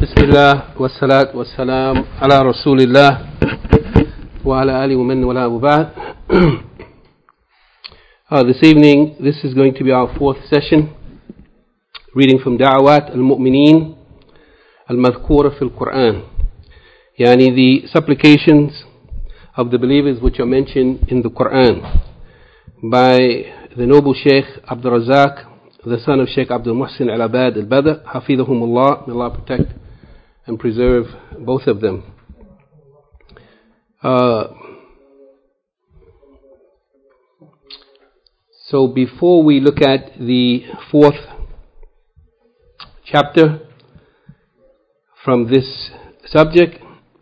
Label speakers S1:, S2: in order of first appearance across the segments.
S1: بسم الله والصلاة والسلام على رسول الله وعلى آله ومن والاه وبعد. This evening, this is going to be our fourth session, reading from Da'awat al-Mu'mineen al-Madhkura fil Quran, yani the supplications of the believers which are mentioned in the Quran by the noble Sheikh Abdul Razak, the son of Sheikh Abdul Muhsin al-Abad al-Badr, Hafidhahumullah, may Allah protect and preserve both of them. So before we look at the fourth chapter from this subject,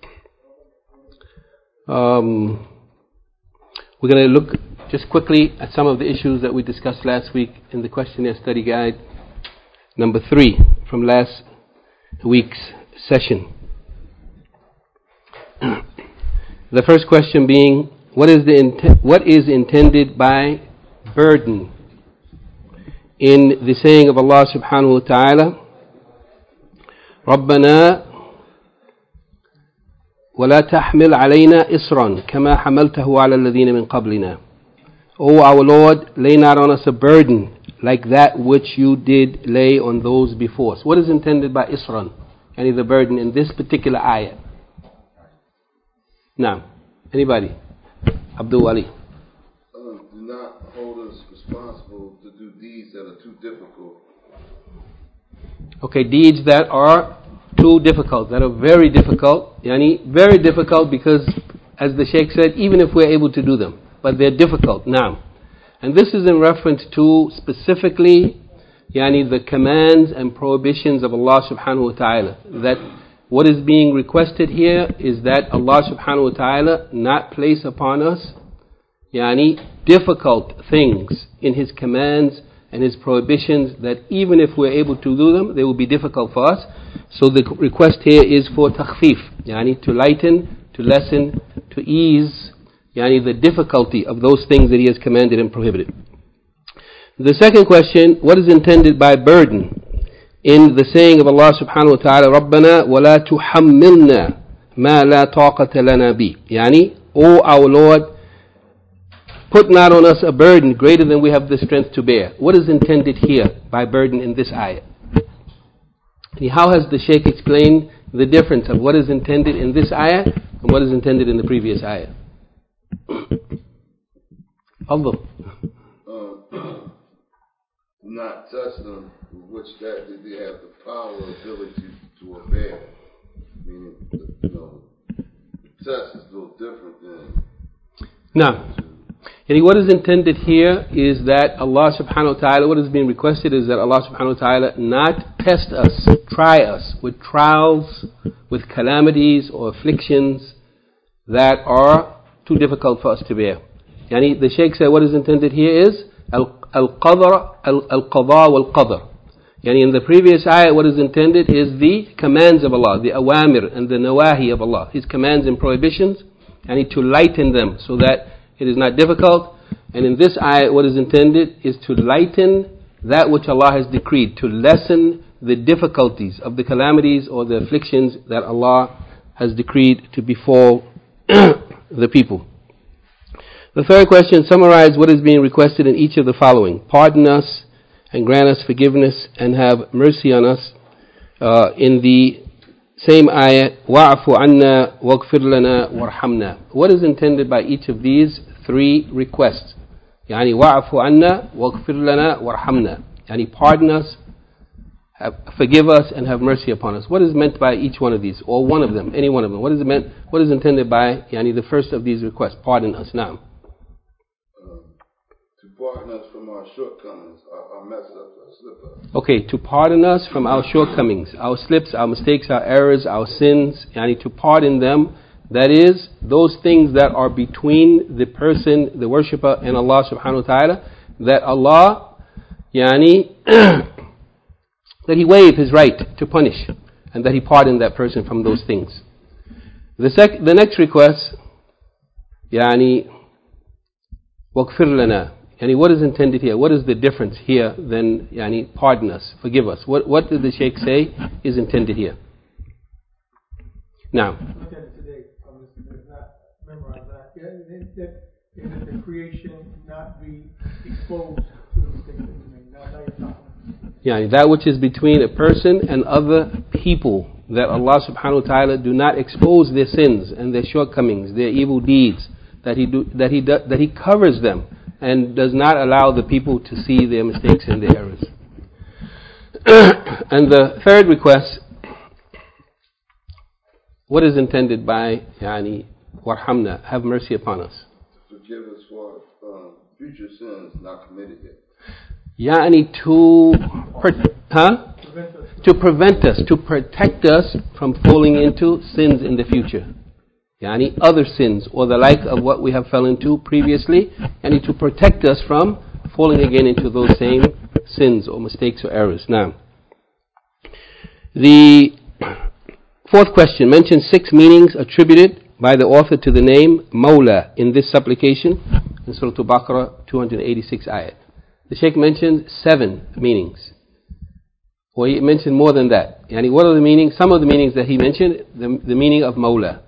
S1: we're going to look just quickly at some of the issues that we discussed last week in the questionnaire study guide number 3 from last week's session. The first question being, what is intended by burden in the saying of Allah subhanahu wa ta'ala, رَبَّنَا وَلَا تَحْمِلْ عَلَيْنَا إِصْرًا كَمَا حَمَلْتَهُ عَلَى الَّذِينَ مِنْ قَبْلِنَا. O our Lord, lay not on us a burden like that which you did lay on those before us. What is intended by Isran, yani the burden in this particular ayah? Now, anybody? Abdul Wali.
S2: Do not hold us responsible to do deeds that are too difficult.
S1: Okay, deeds that are too difficult, that are very difficult, yani very difficult because, as the Sheikh said, even if we're able to do them, but they're difficult now. And this is in reference to specifically yani the commands and prohibitions of Allah subhanahu wa ta'ala. That what is being requested here is that Allah subhanahu wa ta'ala not place upon us yani difficult things in His commands and His prohibitions, that even if we're able to do them, they will be difficult for us. So the request here is for takhfif, yani to lighten, to lessen, to ease yani the difficulty of those things that He has commanded and prohibited. The second question, what is intended by burden in the saying of Allah subhanahu wa ta'ala, رَبَّنَا وَلَا تُحَمِّلْنَا مَا لَا طَاقَةَ لَنَا بِهِ, yani, O our Lord, put not on us a burden greater than we have the strength to bear. What is intended here by burden in this ayah? And how has the Shaykh explained the difference of what is intended in this ayah and what is intended in the previous ayah? Allah.
S2: Not touch them, which that they have the power, ability to obey. Meaning, touch is a little different than.
S1: Now, and what is intended here is that Allah subhanahu wa ta'ala, what is being requested is that Allah subhanahu wa ta'ala not test us, try us with trials, with calamities or afflictions that are too difficult for us to bear. Yani the Shaykh said what is intended here is al-qadha wal-qadar. Yani in the previous ayah what is intended is the commands of Allah, the awamir and the nawahi of Allah, His commands and prohibitions, and to lighten them so that it is not difficult. And in this ayah what is intended is to lighten that which Allah has decreed, to lessen the difficulties of the calamities or the afflictions that Allah has decreed to befall the people. The third question, summarize what is being requested in each of the following. Pardon us and grant us forgiveness and have mercy on us. In the same ayah, وَاعْفُ عَنَّا وَاغْفِرْ لَنَا وَارْحَمْنَا. What is intended by each of these three requests? يعني وَاعْفُ عَنَّا وَاغْفِرْ لَنَا وَارْحَمْنَا. Yani pardon us, forgive us and have mercy upon us. What is meant by each one of these, or one of them, any one of them? What is meant? What is intended by yani the first of these requests? Pardon us now.
S2: To pardon us from our shortcomings, our mess ups, our slip ups.
S1: Okay, to pardon us from our shortcomings, our slips, our mistakes, our errors, our sins. Yani to pardon them. That is, those things that are between the person, the worshipper, and Allah subhanahu wa ta'ala, that Allah, yani, that He waive His right to punish, and that He pardon that person from those things. The next request, yani, وَاغْفِرْ لَنَا. Yani what is intended here? What is the difference here than yani pardon us, forgive us? What did the Shaykh say is intended here? Now.
S3: Look at it today. I'm just not memorize that. That the creation not be exposed to the mistakes that we make. Now you're talking.
S1: Yeah, that which is between a person and other people, that Allah subhanahu wa ta'ala do not expose their sins and their shortcomings, their evil deeds, that He covers them and does not allow the people to see their mistakes and their errors. And the third request, what is intended by warhamna, have mercy upon us?
S2: Forgive us for future sins not committed yet.
S1: To prevent us, to protect us from falling into sins in the future. Other sins or the like of what we have fell into previously, and to protect us from falling again into those same sins or mistakes or errors. Now, the fourth question mentions 6 meanings attributed by the author to the name Mawla in this supplication in Surah Al-Baqarah 286 ayat. The Shaykh mentioned 7 meanings. Or he mentioned more than that. What are the meanings? Some of the meanings that he mentioned, the meaning of Mawla.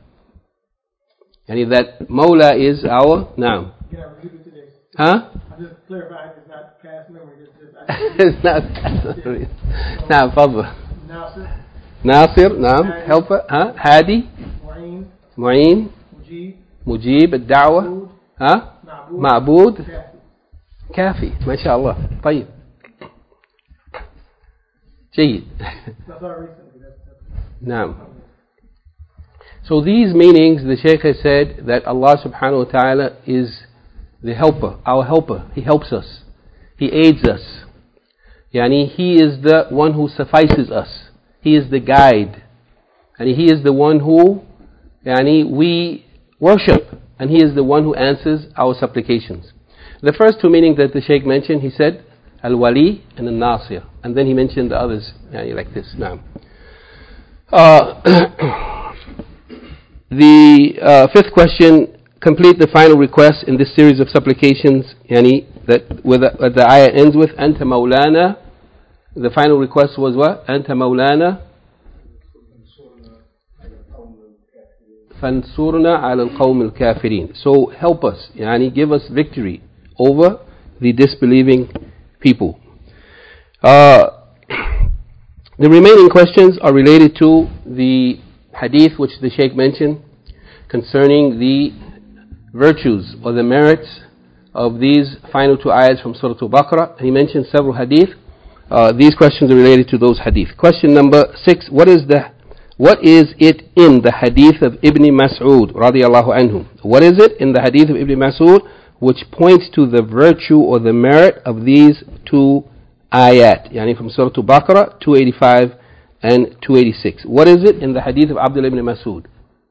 S1: That Mawla is our Naam. Huh?
S3: I'm just clarifying, it's not past memory.
S1: It's not past memory. Naam, Fadl. Nasir, Naam, helper. Hadi. Mu'een. Mujib, Ad-Da'wa. Ma'bud. Kafi. MashaAllah. طيب. جيد. Naam. So these meanings, the Shaykh has said that Allah subhanahu wa ta'ala is the helper, our helper. He helps us. He aids us. He is the one who suffices us. He is the guide. And He is the one who we worship. And He is the one who answers our supplications. The first 2 meanings that the Shaykh mentioned, he said, Al-Wali and Al-Nasir. And then he mentioned the others, like this. Now, the 5th question, complete the final request in this series of supplications, that the ayah ends with, Anta Mawlana. The final request was what? Anta Mawlana. Fansurna ala al-qawm al-kafirin. So help us, give us victory over the disbelieving people. The remaining questions are related to the hadith which the Shaykh mentioned concerning the virtues or the merits of these final 2 ayahs from Surah Al-Baqarah. He mentioned several hadith. These questions are related to those hadith. Question number 6, what is it in the hadith of Ibn Mas'ud radiyallahu anhu? What is it in the hadith of Ibn Mas'ud which points to the virtue or the merit of these 2 ayat, from Surah Al-Baqarah 285 and 286? What is it in the hadith of Abdullah ibn Mas'ud?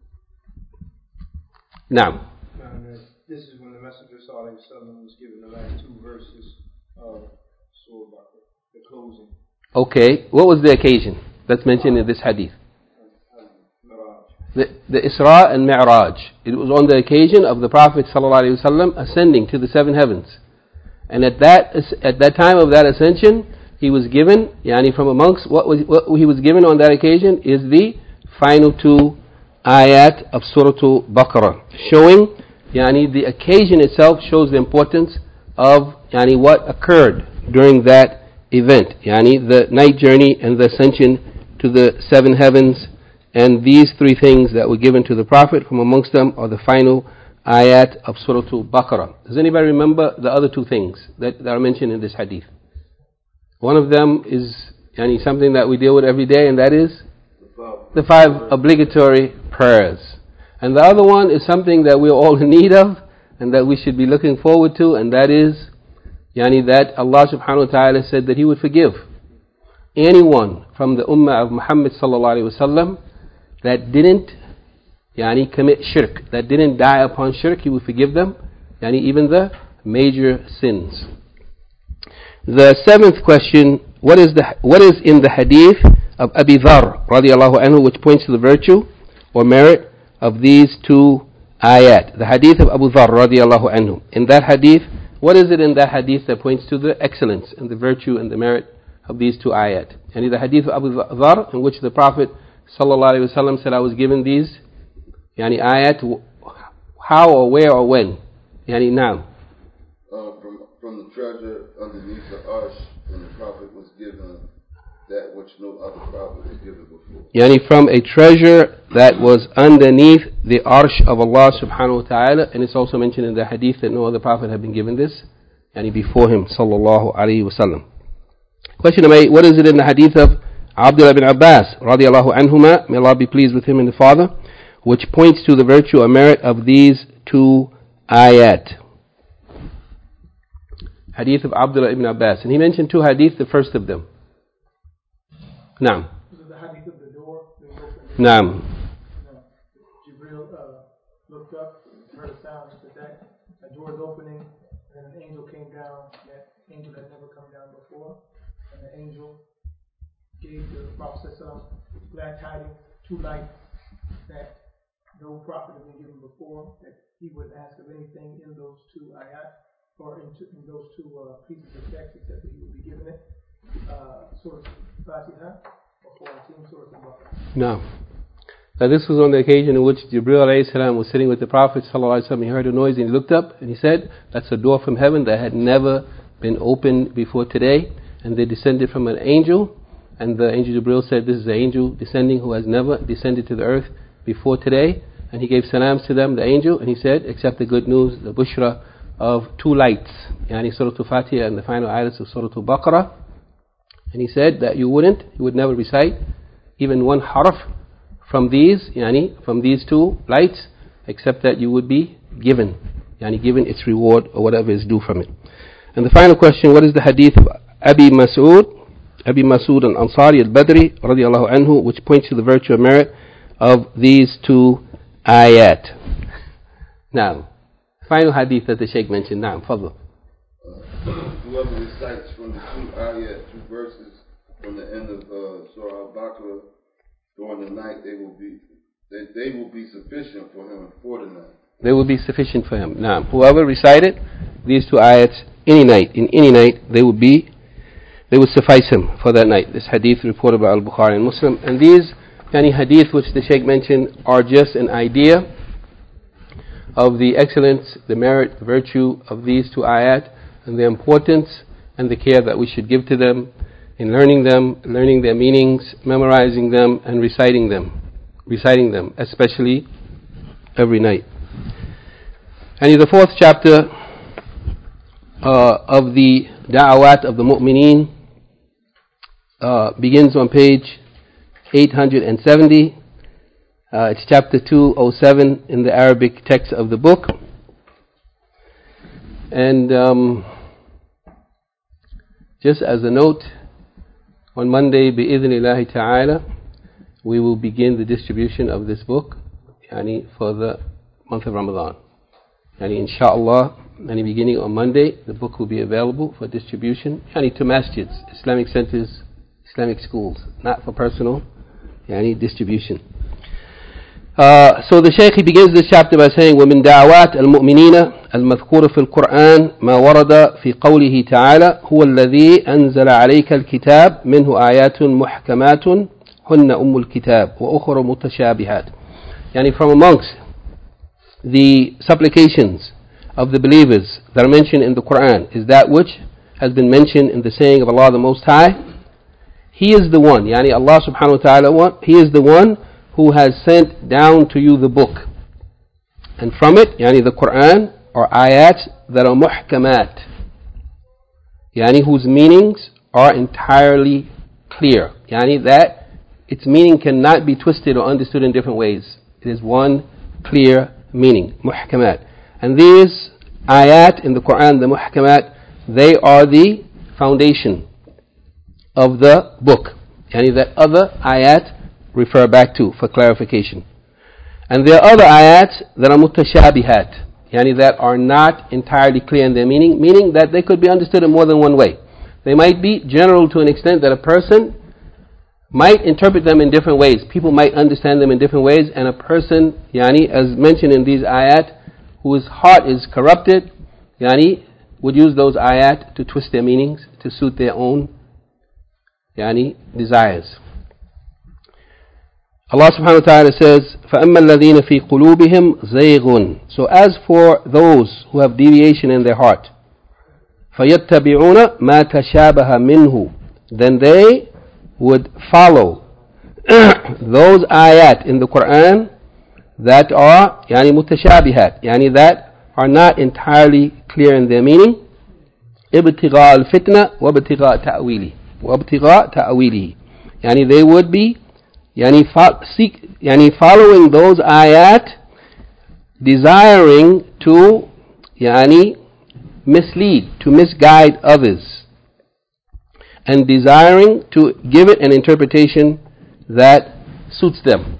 S1: Now,
S4: this is when the Messenger ﷺ was given the last 2 verses of Surah Al-Baqarah, the closing.
S1: Okay, what was the occasion that's mentioned in this hadith? The Isra and Mi'raj. It was on the occasion of the Prophet ﷺ ascending to the 7 heavens. And at that time of that ascension, he was given, from amongst what he was given on that occasion is the final 2 ayat of Surah Al-Baqarah, showing, the occasion itself shows the importance of, what occurred during that event, the night journey and the ascension to the 7 heavens. And these 3 things that were given to the Prophet, from amongst them are the final ayat of Surah Al-Baqarah. Does anybody remember the other 2 things that are mentioned in this hadith? One of them is something that we deal with every day, and that is the 5 obligatory prayers. And the other one is something that we're all in need of, and that we should be looking forward to, and that is that Allah subhanahu wa ta'ala said that He would forgive anyone from the ummah of Muhammad sallallahu alaihi wasallam that didn't commit shirk, that didn't die upon shirk. He will forgive them, even the major sins. The 7th question, what is in the hadith of Abi Dharr radiyallahu anhu which points to the virtue or merit of these 2 ayat? The hadith of Abu Dharr radiyallahu anhu. In that hadith, what is it in that hadith that points to the excellence and the virtue and the merit of these 2 ayat? And the hadith of Abu Dharr, in which the Prophet sallallahu alayhi wa sallam said, I was given these ayat, how or where or when? Now.
S2: From the treasure underneath the arsh, when the Prophet was given that which no other Prophet was given before.
S1: From a treasure that was underneath the arsh of Allah subhanahu wa ta'ala, and it's also mentioned in the hadith that no other Prophet had been given this before him, sallallahu alayhi wa sallam. Question number 8, what is it in the hadith of Abdullah bin Abbas radiallahu anhuma, may Allah be pleased with him and the father, which points to the virtue or merit of these two ayat? Hadith of Abdullah ibn Abbas, and he mentioned two hadith, the first of them. Naam.
S3: This is the hadith of the door.
S1: Naam.
S3: Jibril looked up, heard a sound, that a door is opening, and an angel came down. That angel had never come down before, and the angel gave the Prophet glad tidings, two lights that no prophet had been given before, that he would ask of anything in those two ayat, or in those two pieces of text, except that he would be given it. Surah Fatiha, or 14, Surah Al-Baqarah.
S1: No. Now this was on the occasion in which Jibril alayhi salam was sitting with the Prophet sallallahu alaihi wasallam. He heard a noise and he looked up and he said, that's a door from heaven that had never been opened before today. And they descended from an angel. And the angel Jibril said, this is an angel descending who has never descended to the earth before today. And he gave salams to them, the angel, and he said, accept the good news, the bushra of two lights, Surah Al-Fatiha and the final ayahs of Surah Al-Baqarah. And he said that you would never recite even one harf from these two lights, except that you would be given its reward or whatever is due from it. And the final question, what is the hadith of Abi Mas'ud al-Ansari al-Badri radiallahu anhu, which points to the virtue and merit of these two ayat? Now, final hadith that the Shaykh mentioned. Now, fadl.
S2: Whoever recites from the two ayat, two verses from the end of Surah Al-Baqarah during the night, they will be sufficient for him for the night.
S1: They will be sufficient for him. Now, whoever recited these two ayats in any night, they would suffice him for that night. This hadith reported by Al-Bukhari and Muslim. And these hadith which the Shaykh mentioned are just an idea of the excellence, the merit, the virtue of these two ayat, and the importance and the care that we should give to them in learning their meanings, memorizing them, and reciting them, especially every night. And the fourth chapter of the Da'awat of the Mu'mineen begins on page 870. It's chapter 207 in the Arabic text of the book. And just as a note, on Monday, bi'idhnillahi ta'ala, we will begin the distribution of this book for the month of Ramadan. Insha'Allah, beginning on Monday, the book will be available for distribution to masjids, Islamic centers, Islamic schools, not for personal distribution. So the Shaykh begins this chapter by saying, وَمِن دَعَوَاتِ الْمُؤْمِنِينَ المذكور في القرآن ما ورد في قوله تعالى هو الذي أنزل عليك الكتاب منه آيات محكمات هن أم الكتاب وأخر متشابهات. From amongst the supplications of the believers that are mentioned in the Quran is that which has been mentioned in the saying of Allah the Most High. He is the one, Allah subhanahu wa ta'ala, He is the one who has sent down to you the book. And from it, the Quran, are ayats that are muhkamat, whose meanings are entirely clear. That its meaning cannot be twisted or understood in different ways. It is one clear meaning, muhkamat. And these ayat in the Quran, the muhkamat, they are the foundation of the book. That other ayat refer back to for clarification. And there are other ayats that are mutashabihat, that are not entirely clear in their meaning that they could be understood in more than one way. They might be general to an extent that a person might interpret them in different ways. People might understand them in different ways, and a person, as mentioned in these ayat, whose heart is corrupted, would use those ayat to twist their meanings, to suit their own, desires. Allah subhanahu wa ta'ala says, فَأَمَّا الَّذِينَ فِي قُلُوبِهِمْ زَيْغٌ. So as for those who have deviation in their heart, فَيَتَّبِعُونَ مَا تَشَابَهَ مِنْهُ. Then they would follow those ayat in the Quran that are mutashabihat, that are not entirely clear in their meaning. ابتغاء الفتنة وابتغاء تأويله. They would be following those ayat, desiring to mislead, to misguide others, and desiring to give it an interpretation that suits them.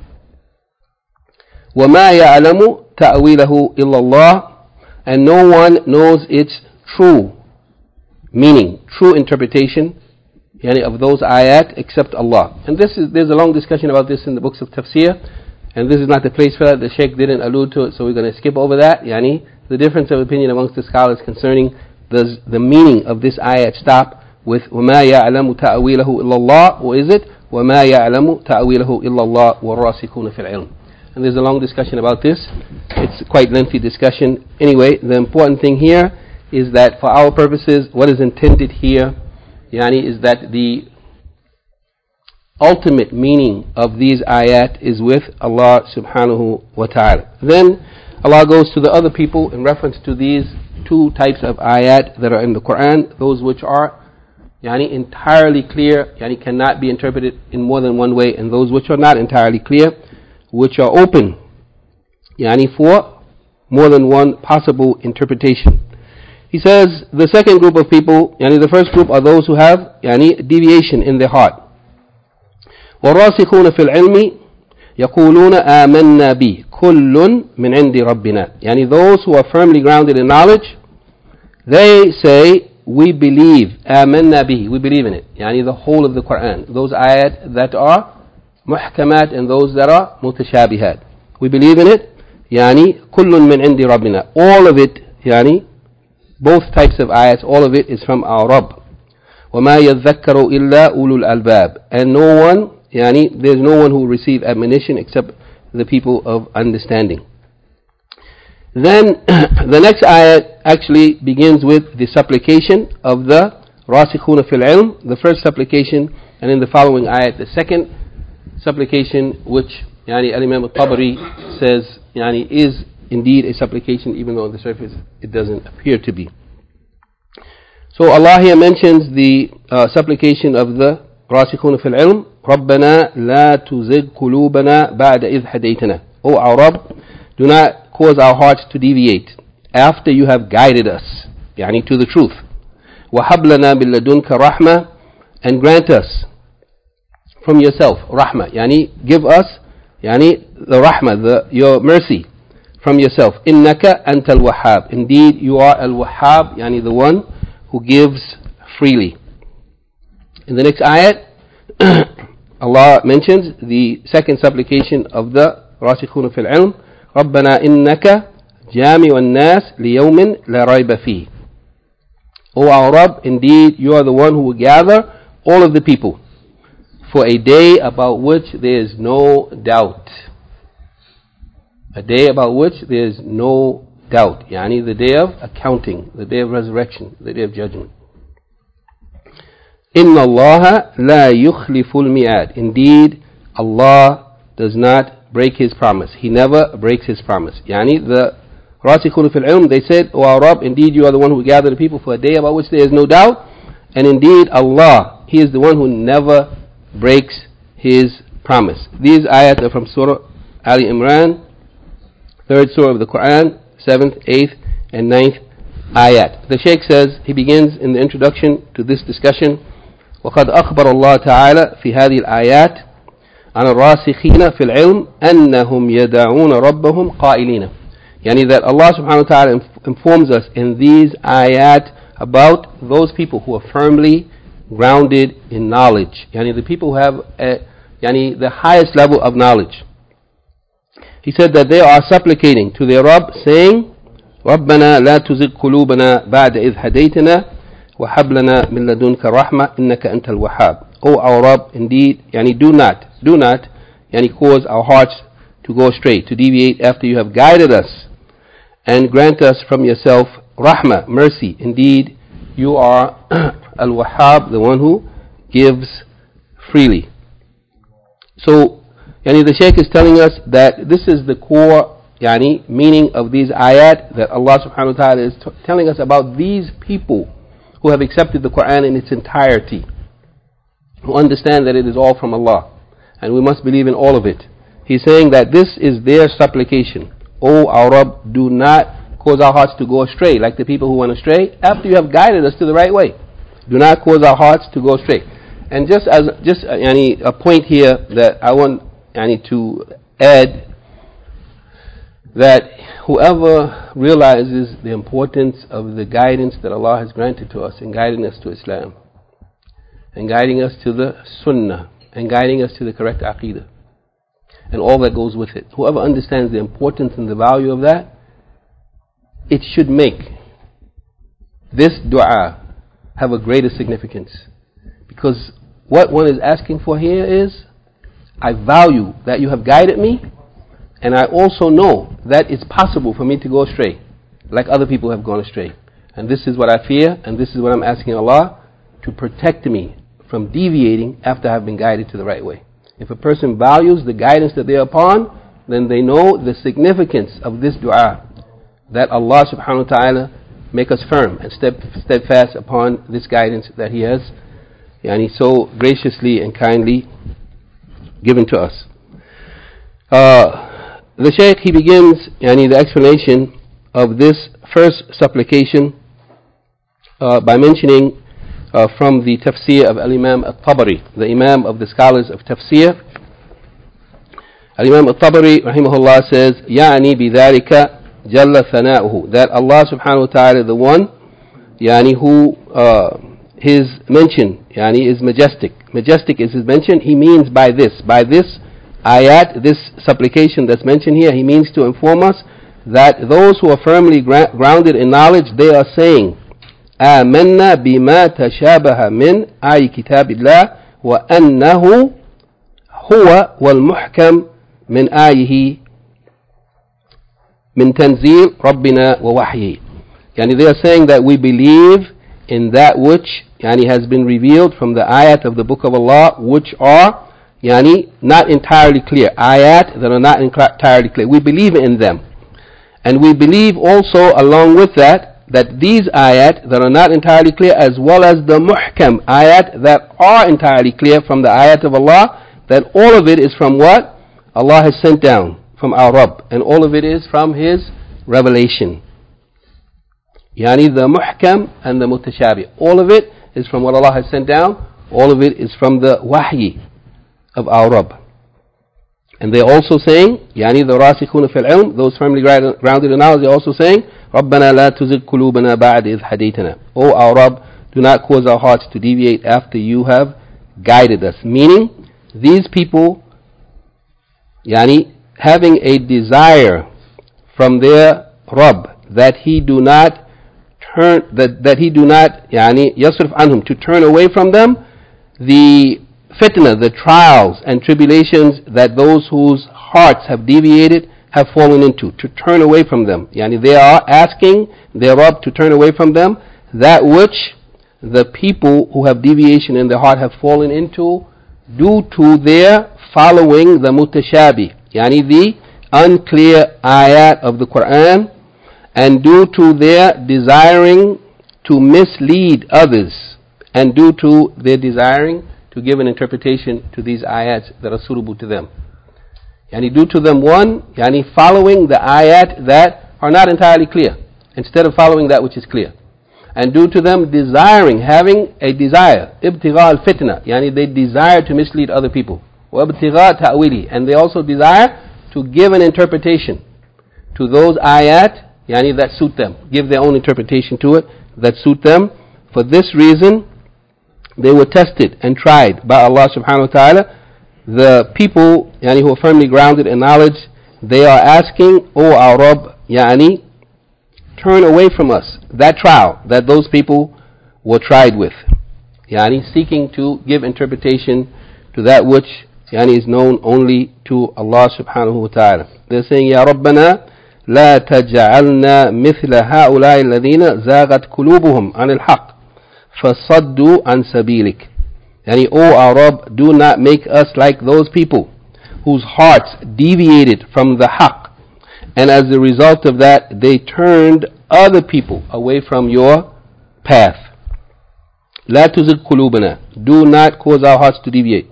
S1: وَمَا يَعْلَمُ تَأْوِيلَهُ إِلَّا اللَّهُ. And no one knows its true meaning, true interpretation of those ayat except Allah. And there's a long discussion about this in the books of tafsir, and this is not the place for that. The Shaykh didn't allude to it, so we're going to skip over that. The difference of opinion amongst the scholars concerning does the meaning of this ayat stop with وَمَا يَعْلَمُ تَأْوِيلَهُ إِلَّا اللَّهُ, or is it وَمَا يَعْلَمُ تَأْوِيلَهُ إِلَّا اللَّهُ وَالرَّاسِخُونَ فِي الْعِلْمِ. And there's a long discussion about this. It's a quite lengthy discussion. Anyway, the important thing here is that for our purposes, what is intended here is that the ultimate meaning of these ayat is with Allah subhanahu wa ta'ala. Then Allah goes to the other people in reference to these two types of ayat that are in the Quran, those which are entirely clear, cannot be interpreted in more than one way, and those which are not entirely clear, which are open for more than one possible interpretation. He says the second group of people, the first group are those who have deviation in their heart. وَالرَّاسِخُونَ فِي الْعِلْمِ يَقُولُونَ آمَنَّا بِهِ كُلٌّ مِنْ عِنْدِ رَبِّنَا. Those who are firmly grounded in knowledge, they say, we believe, آمَنَّا بِهِ, we believe in it. The whole of the Quran, those ayat that are muhkamat and those that are mutashabihat. We believe in it, كُلٌّ مِنْ عِنْدِ رَبِّنَا. All of it, both types of ayats, all of it is from our Rabb. وَمَا يَذَّكَّرُ إِلَّا أُولُو الْأَلْبَابِ. And no one, there's no one who will receive admonition except the people of understanding. Then the next ayat actually begins with the supplication of the رَاسِخُونَ فِي الْعِلْمِ, the first supplication, and in the following ayat, the second supplication, which Al-Imam al-Tabari says is indeed a supplication, even though on the surface it doesn't appear to be. So Allah here mentions the supplication of the رَاسِخُونَ فِي الْعِلْمِ رَبَّنَا لَا تُزِغْ قُلُوبَنَا بَعْدَ إِذْ هَدَيْتَنَا. O our Rabb, do not cause our hearts to deviate after you have guided us to the truth. وَهَبْ لَنَا مِن لَدُنْكَ رَحْمَةً. And grant us from yourself rahmah, give us the rahmah, your mercy from yourself. Innaka antal wahhab. Indeed, you are al-wahhab, the one who gives freely. In the next ayat, Allah mentions the second supplication of the راسخون في العلم ربنا إنك جامع الناس ليوم لا ريب فيه. O our Rabb, indeed you are the one who will gather all of the people for a day about which there is no doubt. A day about which there is no doubt. The day of accounting, the day of resurrection, the day of judgment. Inna Allah la yukhliful mi'ad. Indeed, Allah does not break His promise. He never breaks His promise. The Rasikhun fil ilm, they said, O our Rabb, indeed you are the one who gathered the people for a day about which there is no doubt. And indeed, Allah, He is the one who never breaks His promise. These ayat are from Surah Ali Imran, 3rd Surah of the Quran, 7th, 8th, and 9th ayat. The Shaykh says, he begins in the introduction to this discussion, وَقَدْ أَخْبَرَ اللَّهُ تَعَالَى فِي هَذِهِ الْآيَاتِ عَنَ الرَّاسِخِينَ فِي الْعِلْمِ أَنَّهُمْ يَدَعُونَ رَبَّهُمْ قَائِلِينَ. That Allah subhanahu wa ta'ala informs us in these ayat about those people who are firmly grounded in knowledge. The people who have the highest level of knowledge. He said that they are supplicating to their Rabb, saying, رَبَّنَا لَا تُزِغْ قُلُوبَنَا بَعْدَ إِذْ هَدَيْتَنَا وَهَبْ لَنَا مِن لَدُنْكَ رَحْمَةً إِنَّكَ أَنْتَ الْوَهَّابُ. O our Rabb, indeed, do not cause our hearts to go astray, to deviate after you have guided us, and grant us from yourself rahmah, mercy. Indeed, you are Al-Wahhab, the one who gives freely. So, the Shaykh is telling us that this is the core meaning of these ayat, that Allah subhanahu wa ta'ala is telling us about these people who have accepted the Quran in its entirety, who understand that it is all from Allah, and we must believe in all of it. He's saying that this is their supplication. O our Rabb, do not cause our hearts to go astray, like the people who went astray, after you have guided us to the right way. Do not cause our hearts to go astray. And just a point here that I want to add, that whoever realizes the importance of the guidance that Allah has granted to us in guiding us to Islam, and guiding us to the Sunnah, and guiding us to the correct Aqeedah, and all that goes with it, whoever understands the importance and the value of that, it should make this dua have a greater significance. Because what one is asking for here is, I value that you have guided me, and I also know that it's possible for me to go astray, like other people have gone astray. And this is what I fear, and this is what I'm asking Allah to protect me from deviating after I've been guided to the right way. If a person values the guidance that they are upon, then they know the significance of this dua, that Allah subhanahu wa ta'ala make us firm and steadfast upon this guidance that He has so graciously and kindly given to us. The Shaykh, he begins the explanation of this first supplication by mentioning from the tafsir of Al-Imam Al-Tabari, the Imam of the scholars of tafsir. Al-Imam Al-Tabari rahimahullah says, يعني بذلك جل ثناؤه, that Allah subhanahu wa ta'ala, the one who his mention is majestic. Majestic is his mention. He means by this ayat, this supplication that's mentioned here, he means to inform us that those who are firmly grounded in knowledge, they are saying, آمنا بما تشابه من آي كتاب الله وأنه هو والمحكم من آيه من تنزيل ربنا ووحيه. They are saying that we believe in that which has been revealed from the ayat of the Book of Allah, which are not entirely clear. Ayat that are not entirely clear. We believe in them. And we believe also along with that these ayat that are not entirely clear, as well as the muhkam ayat that are entirely clear from the ayat of Allah, that all of it is from what Allah has sent down from our Rabb, and all of it is from His revelation. The muhkam and the mutashabih, all of it is from what Allah has sent down, all of it is from the wahyi of our Rabb. And they're also saying, the rasikhuna fil ilm, those firmly grounded in knowledge, they're also saying, رَبَّنَا لَا تُزِغْ قُلُوبَنَا بَعْدَ إِذْ حَدَيْتَنَا. O our Rabb, do not cause our hearts to deviate after you have guided us. Meaning, these people, having a desire from their Rabb that He do not turn, that He do not, يَصْرِفْ عَنْهُمْ, to turn away from them, the fitna, the trials and tribulations that those whose hearts have deviated have fallen into, to turn away from them. They are asking their Rabb to turn away from them that which the people who have deviation in their heart have fallen into due to their following the mutashabi, the unclear ayat of the Quran, and due to their desiring to mislead others, and due to their desiring to give an interpretation to these ayats that are suitable to them. Due to them, one, following the ayat that are not entirely clear, instead of following that which is clear. And due to them desiring, having a desire, ibtigha al-fitna, they desire to mislead other people. Wa ibtigha ta'wili, and they also desire to give an interpretation to those ayat, that suit them. Give their own interpretation to it that suit them. For this reason, they were tested and tried by Allah subhanahu wa ta'ala. The people who are firmly grounded in knowledge, they are asking, O our Rabb, turn away from us that trial that those people were tried with, seeking to give interpretation to that which yani is known only to Allah subhanahu wa ta'ala. They're saying, Ya Rabbana, لا تجعلنا مثل هؤلاء الذين زاغت قلوبهم عن الحق فصدوا عن سبيلك. Yani, O our Rabb, do not make us like those people whose hearts deviated from the haqq, and as a result of that, they turned other people away from your path. لا تزغ قلوبنا. Do not cause our hearts to deviate.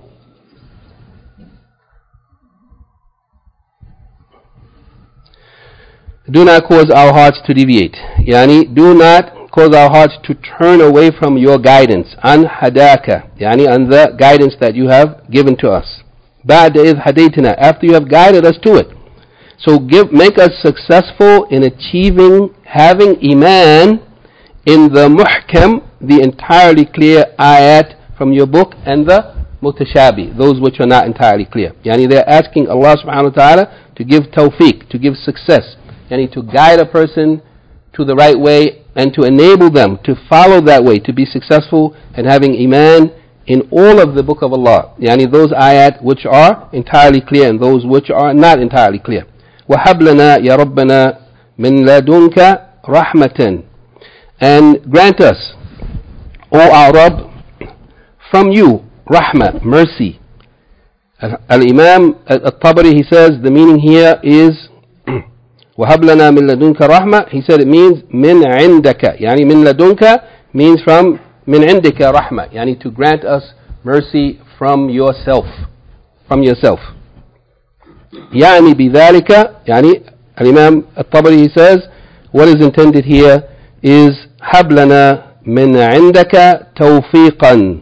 S1: Do not cause our hearts to deviate. Yani, do not cause our hearts to turn away from your guidance. An hadaka. Yani, and the guidance that you have given to us. Ba'da idh hadaytina. After you have guided us to it. So make us successful in achieving, having iman in the muhkam, the entirely clear ayat from your book, and the mutashabi, those which are not entirely clear. Yani, they're asking Allah subhanahu wa ta'ala to give tawfiq, to give success. Yani, to guide a person to the right way and to enable them to follow that way, to be successful in having iman in all of the book of Allah. Yani, those ayat which are entirely clear and those which are not entirely clear. وَهَبْ لَنَا يَا رَبَّنَا مِنْ لَدُنْكَ رَحْمَةً. And grant us, O our Rabb, from you, rahmah, mercy. Al-Imam al-Tabari, he says, the meaning here is وَهَبْ لَنَا مِنْ لَدُنْكَ رَحْمَةً. He said it means مِنْ عِنْدَكَ. Yani, مِنْ لَدُنْكَ means from مِنْ عِنْدِكَ رَحْمَةً. Yani, to grant us mercy from yourself. From yourself. يعني بذلك, يعني Al-Imam al-Tabari, he says, what is intended here is هب لنا من عندك توفيقا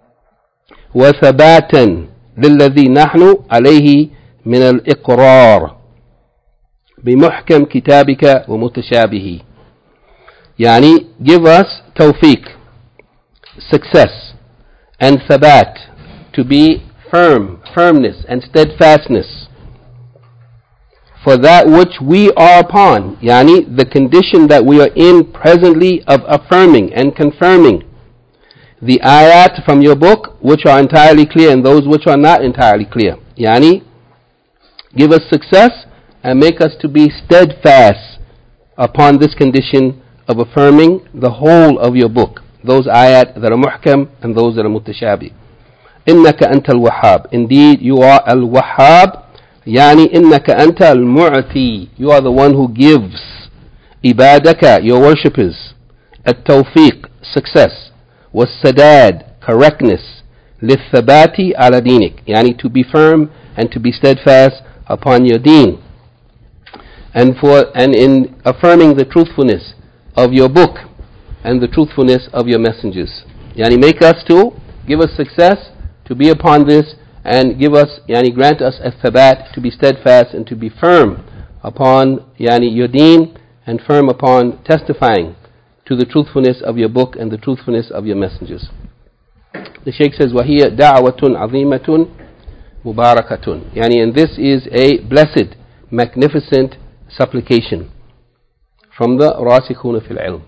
S1: وثباتا للذي نحن عليه من الإقرار بمحكم كتابك ومتشابه. يعني, give us tawfiq, success, and thabat, to be firmness and steadfastness for that which we are upon, yani the condition that we are in presently of affirming and confirming the ayat from your book which are entirely clear and those which are not entirely clear. Yani, give us success and make us to be steadfast upon this condition of affirming the whole of your book, those ayat that are muhkam and those that are mutashabi. Innaka anta al-wahhab. Indeed, you are al-wahhab. Yani, innaka anta al-mu'ti. You are the one who gives ibadaka, your worshippers, at-tawfiq, success, was-sadad, correctness, lithabati ala dinik. Yani, to be firm and to be steadfast upon your deen. And in affirming the truthfulness of your book and the truthfulness of your messengers. Yani, make us to give us success to be upon this, and give us, yani, grant us a thabat, to be steadfast and to be firm upon, yani, your deen, and firm upon testifying to the truthfulness of your book and the truthfulness of your messengers. The Shaykh says, وَهِيَ دَعْوَةٌ عَظِيمَةٌ مُبَارَكَةٌ. Yani, and this is a blessed, magnificent supplication from the رَاسِخُونَ فِي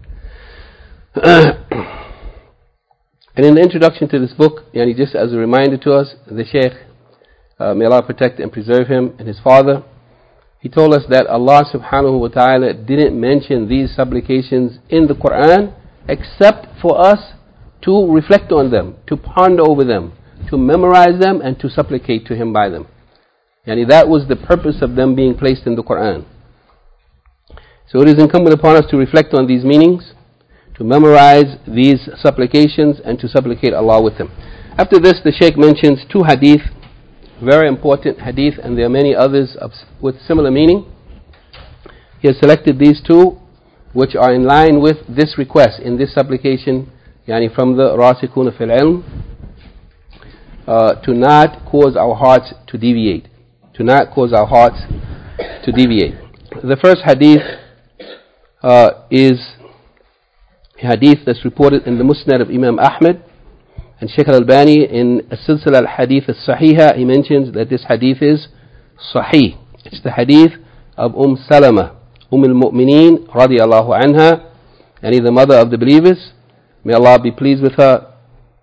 S1: الْعِلْمِ. And in the introduction to this book, yani, just as a reminder to us, the Shaykh, may Allah protect and preserve him and his father, he told us that Allah subhanahu wa ta'ala didn't mention these supplications in the Quran except for us to reflect on them, to ponder over them, to memorize them, and to supplicate to him by them. Yani, that was the purpose of them being placed in the Quran. So it is incumbent upon us to reflect on these meanings, to memorize these supplications, and to supplicate Allah with them. After this, the Shaykh mentions two hadith, very important hadith, and there are many others with similar meaning. He has selected these two, which are in line with this request in this supplication, yani, from the Rasikhuna fil Ilm, to not cause our hearts to deviate. To not cause our hearts to deviate. The first hadith is hadith that's reported in the Musnad of Imam Ahmad, and Shaykh al-Albani in As-Silsila al-Hadith al-Sahiha, he mentions that this hadith is Sahih. It's the hadith of Salama, al-Mu'mineen radiyallahu anha, and the mother of the believers. May Allah be pleased with her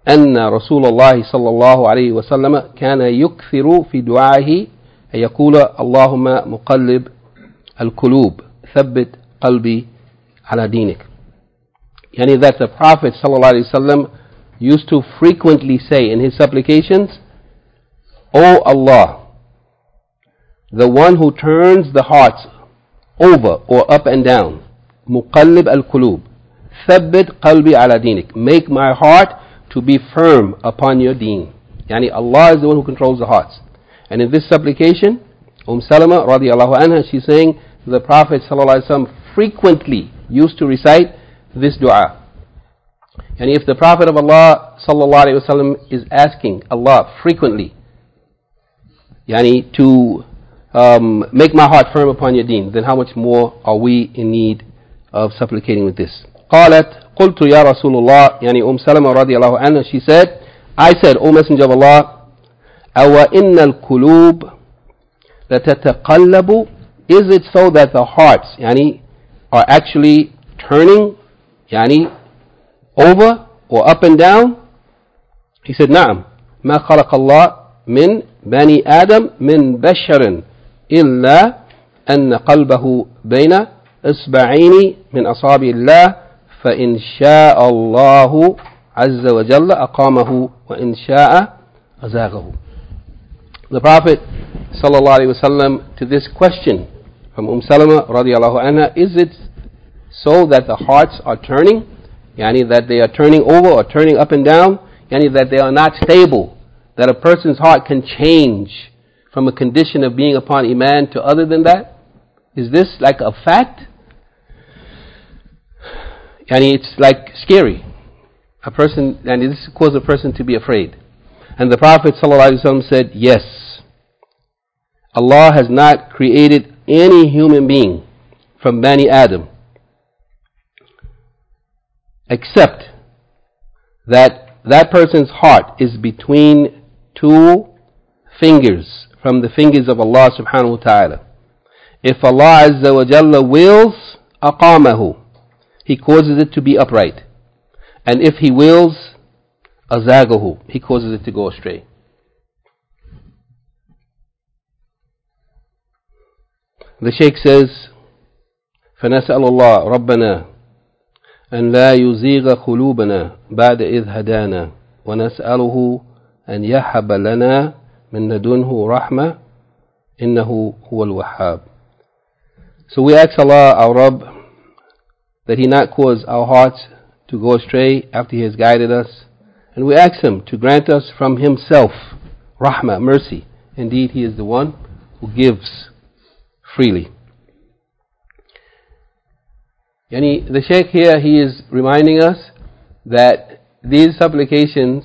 S1: أن رسول الله صلى الله عليه وسلم كان يكثر في دعائه أن يقول اللهم مقلب القلوب ثبت قلبي على دينك. Yani that the Prophet صلى الله عليه وسلم used to frequently say in his supplications, O Allah, the one who turns the hearts over or up and down, مقلب القلوب ثبت قلبي على دينك, make my heart to be firm upon your deen. Yani Allah is the one who controls the hearts. And in this supplication, Salama radiallahu anha, she's saying the Prophet sallallahu alaihi wasallam frequently used to recite this dua. And if the Prophet of Allah sallallahu alaihi wasallam is asking Allah frequently, yani to make my heart firm upon your deen, then how much more are we in need of supplicating with this? قالت قلت يا رسول الله, يعني Salama radiallahu anha, she said, I said, O Messenger of Allah, أو إن القلوب لتتقلب, is it so that the hearts يعني are actually turning يعني over or up and down? He said, نعم, ما خلق الله من بني آدم من بشر إلا أن قلبه بين إصبعين من أصابع الله فإن شاء الله عز وجل أقامه وإن شاء أزاغه. The Prophet sallallahu alaihi wasallam, to this question from Salama radiallahu anha, is it so that the hearts are turning, yani that they are turning over or turning up and down, yani that they are not stable, that a person's heart can change from a condition of being upon iman to other than that? Is this like a fact? Yani it's like scary. A person, and this causes a person to be afraid. And the Prophet ﷺ said, yes, Allah has not created any human being from Bani Adam except that that person's heart is between two fingers from the fingers of Allah subhanahu wa ta'ala. If Allah Azza wa Jalla wills, aqamahu, He causes it to be upright. And if He wills, azagahu, He causes it to go astray. The Shaykh says, فَنَسْأَلُ اللَّهَ رَبَّنَا أَنْ لَا يُزِيغَ قُلُوبَنَا بَعْدَ إِذْ هَدَانَا وَنَسْأَلُهُ أَنْ يَحَبَ لَنَا مِنْ لَدُنْهُ رَحْمَةً إِنَّهُ هُوَ الْوَهَّابُ. So we ask Allah, our Rabb, that He not cause our hearts to go astray after He has guided us. And we ask Him to grant us from Himself rahmah, mercy. Indeed, He is the one who gives freely. Yani the Shaykh here, he is reminding us that these supplications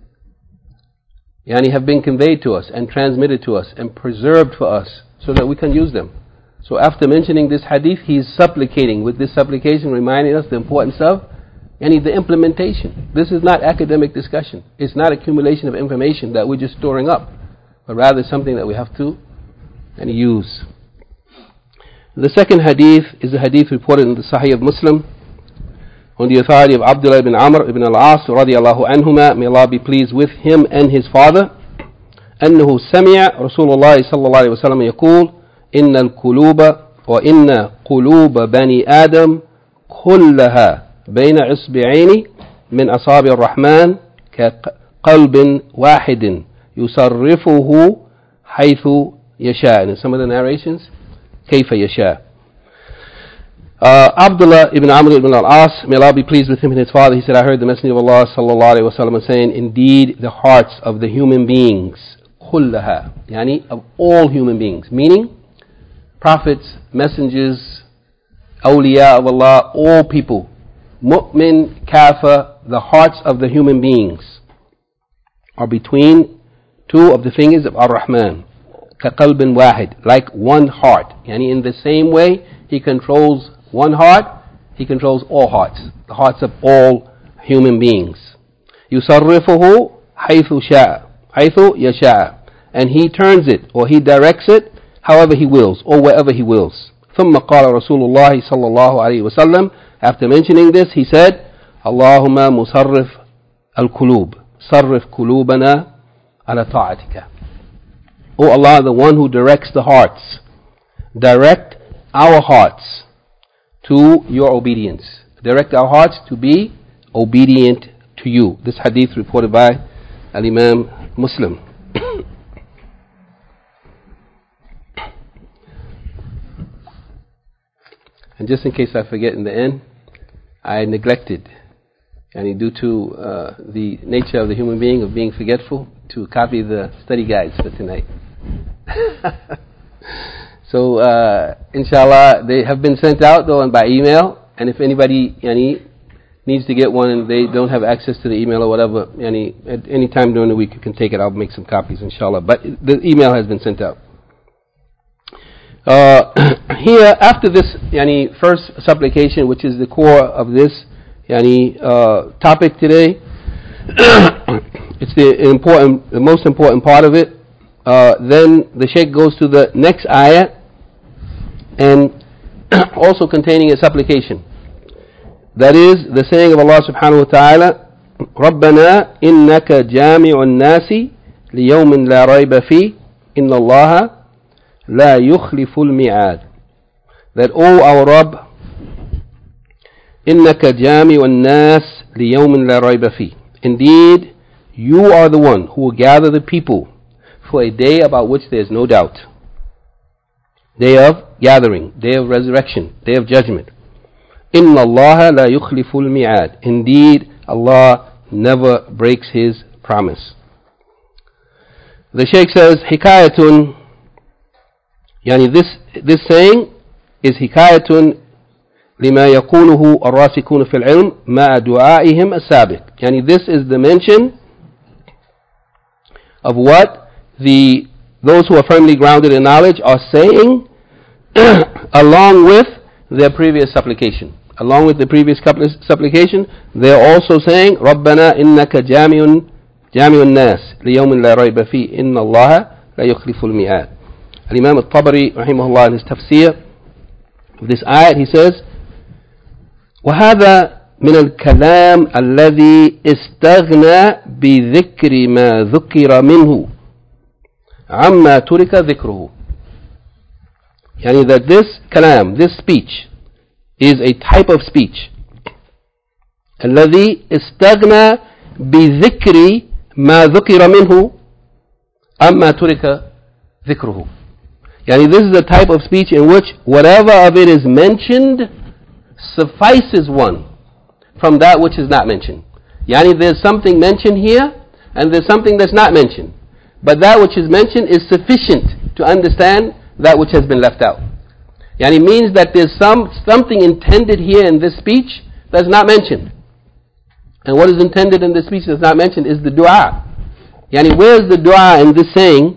S1: yani have been conveyed to us and transmitted to us and preserved for us so that we can use them. So after mentioning this hadith, he is supplicating with this supplication, reminding us the importance of the implementation. This is not academic discussion. It's not accumulation of information that we're just storing up, but rather something that we have to use. The second hadith is a hadith reported in the Sahih of Muslim on the authority of Abdullah ibn Amr ibn al-As radiyallahu anhuma, may Allah be pleased with him and his father, أنه سمع رسول الله صلى الله عليه وسلم يقول إن القلوب وإن قلوب بني آدم كلها بين إصبعين من أصابع الرحمن كقلب واحد يصرفه حيث يشاء. In some of the narrations, كيف يشاء. Abdullah ibn Amr ibn al-As, may Allah be pleased with him and his father, he said, I heard the Messenger of Allah sallallahu alayhi wa sallam saying, indeed the hearts of the human beings, كلها, yani of all human beings, meaning prophets, messengers, awliya of Allah, all people, mu'min, kafir, the hearts of the human beings are between two of the fingers of Ar-Rahman, كقلب واحد, like one heart. Yani in the same way He controls one heart, He controls all hearts, the hearts of all human beings. يصرفه حيث شاء, حيث يشاء, and He turns it or He directs it however He wills or wherever He wills. ثم قال رسول الله صلى الله عليه وسلم, after mentioning this, he said, اللهم مصرف القلوب, صرف قلوبنا على طاعتك. O Allah, the one who directs the hearts, direct our hearts to your obedience. Direct our hearts to be obedient to you. This hadith reported by Al-Imam Muslim. And just in case I forget in the end, I neglected, and due to the nature of the human being of being forgetful, to copy the study guides for tonight. So, inshallah, they have been sent out though and by email, and if anybody needs to get one and they don't have access to the email or whatever, at any time during the week you can take it. I'll make some copies, inshallah. But the email has been sent out. Here, after this first supplication, which is the core of this topic today, it's the most important part of it. Then the Shaykh goes to the next ayah, and also containing a supplication. That is the saying of Allah subhanahu wa ta'ala, رَبَّنَا إِنَّكَ جَامِعُ النَّاسِ لِيَوْمٍ لَا رَيْبَ فِيهِ إِنَّ اللَّهَ لَا يُخْلِفُ الْمِعَادِ. That, O our Rabb, إِنَّكَ جَامِعُ النَّاسِ لِيَوْمٍ لَا رَيْبَ فِيهِ. Indeed, you are the one who will gather the people for a day about which there is no doubt. Day of gathering, day of resurrection, day of judgment. إِنَّ اللَّهَ لَا يُخْلِفُ الْمِعَادِ. Indeed, Allah never breaks His promise. The Shaykh says, حكاية, this saying is حكاية لما يقوله الراسخون في العلم مع دعائهم السابق. This is the mention of what those who are firmly grounded in knowledge are saying along with their previous supplication. Along with the previous supplication, they are also saying, رَبَّنَا إِنَّكَ جَامِعُ النَّاسِ لِيَوْمٍ لَا رَيْبَ فِيهِ إِنَّ اللَّهَ لَا يُخْلِفُ الْمِعَادِ. Al-Imam al-Tabari, rahimahullah, in his tafsir of this ayat, he says, وَهَذَا من الكلام الذي استغنى بذكر ما ذكر منه عما ترك ذكره. That this kalam, this speech, is a type of speech الذي استغنى بذكر ما ذكر منه عما ترك ذكره. This is a type of speech in which whatever of it is mentioned suffices one from that which is not mentioned. There's something mentioned here and there's something that's not mentioned, but that which is mentioned is sufficient to understand that which has been left out. It means that there's something intended here in this speech that's not mentioned. And what is intended in this speech that's not mentioned is the dua. Where's the dua in this saying?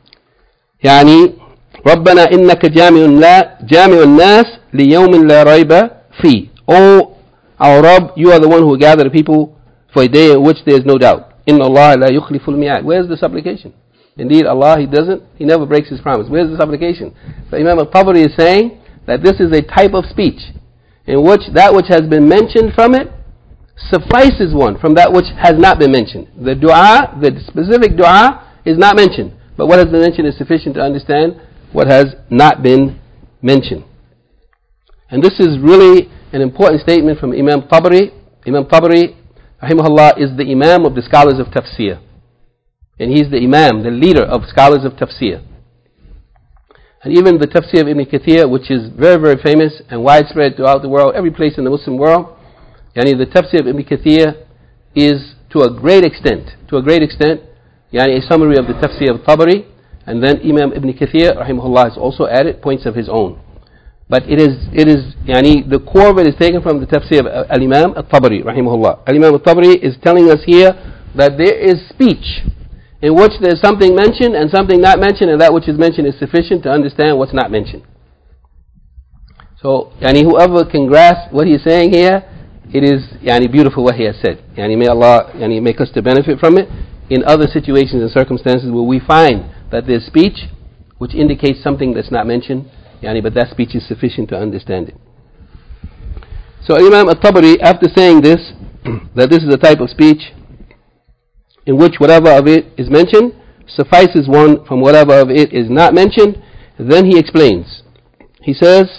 S1: رَبَّنَا إِنَّكَ جَامِعُ النَّاسِ لِيَوْمٍ لَا رَيْبَ فِيهِ. O our Rabb, you are the one who will gather the people for a day in which there is no doubt. إِنَّ اللَّهَ لَا يُخْلِفُ الْمِعَادِ. Where's the supplication? Indeed, Allah, He never breaks His promise. Where's the supplication? So Imam al-Tabari is saying that this is a type of speech in which that which has been mentioned from it suffices one from that which has not been mentioned. The dua, the specific dua, is not mentioned, but what has been mentioned is sufficient to understand what has not been mentioned. And this is really an important statement from Imam Tabari. Imam Tabari, rahimahullah, is the Imam of the scholars of tafsir. And he's the Imam, the leader of scholars of tafsir. And even the tafsir of Ibn Kathir, which is very, very famous and widespread throughout the world, every place in the Muslim world, the tafsir of Ibn Kathir is to a great extent, a summary of the tafsir of Tabari. And then Imam Ibn Kathir, rahimahullah, has also added points of his own. But it is the core of it is taken from the tafsir of Al-Imam al-Tabari, rahimahullah. Al-Imam al-Tabari is telling us here that there is speech in which there is something mentioned and something not mentioned, and that which is mentioned is sufficient to understand what's not mentioned. So, whoever can grasp what he's saying here, it is beautiful what he has said. May Allah make us to benefit from it in other situations and circumstances where we find that there's speech which indicates something that's not mentioned, but that speech is sufficient to understand it. So Imam al-Tabari, after saying this, that this is a type of speech in which whatever of it is mentioned suffices one from whatever of it is not mentioned. Then he explains. He says,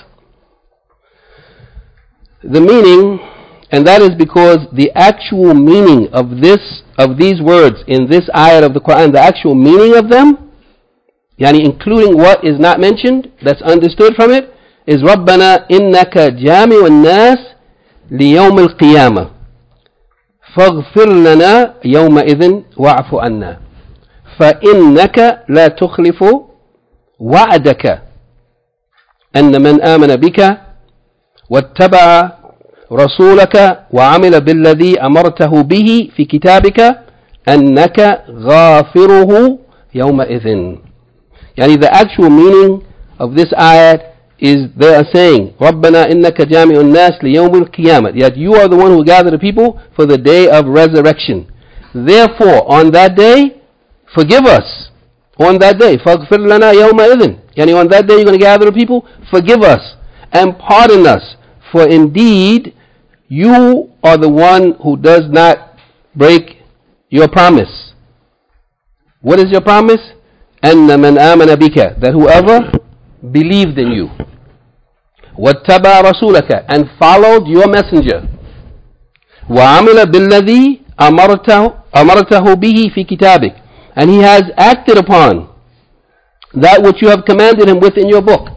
S1: the meaning, and that is because the actual meaning of these words in this ayat of the Quran, the actual meaning of them, yani including what is not mentioned, that's understood from it, is رَبَّنَا إِنَّكَ جَامِعُ النَّاسِ لِيَوْمِ الْقِيَامَةِ فَاغْفِرْ لَنَا يَوْمَئِذٍ وَاعْفُ عَنَّا فَإِنَّكَ لَا تُخْلِفُ وَعْدَكَ أَنَّ مَنْ آمَنَ بِكَ واتبع رسولك وعمل بالذي أمرته به في كتابك أنك غافره يومئذ. يعني the actual meaning of this ayat is they are saying ربنا إنك جامع الناس ليوم القيامة, yet you are the one who gather the people for the day of resurrection. Therefore on that day forgive us. On that day فاغفر لنا يومئذ, يعني on that day you're going to gather the people, forgive us and pardon us, for indeed you are the one who does not break your promise. What is your promise? أَنَّ مَنْ آمَنَ بِكَ, that whoever believed in you, وَاتَّبَعَ رَسُولَكَ, and followed your messenger, وَعَمِلَ بِالَّذِي أَمَرْتَهُ بِهِ فِي كِتَابِكَ, and he has acted upon that which you have commanded him with in your book,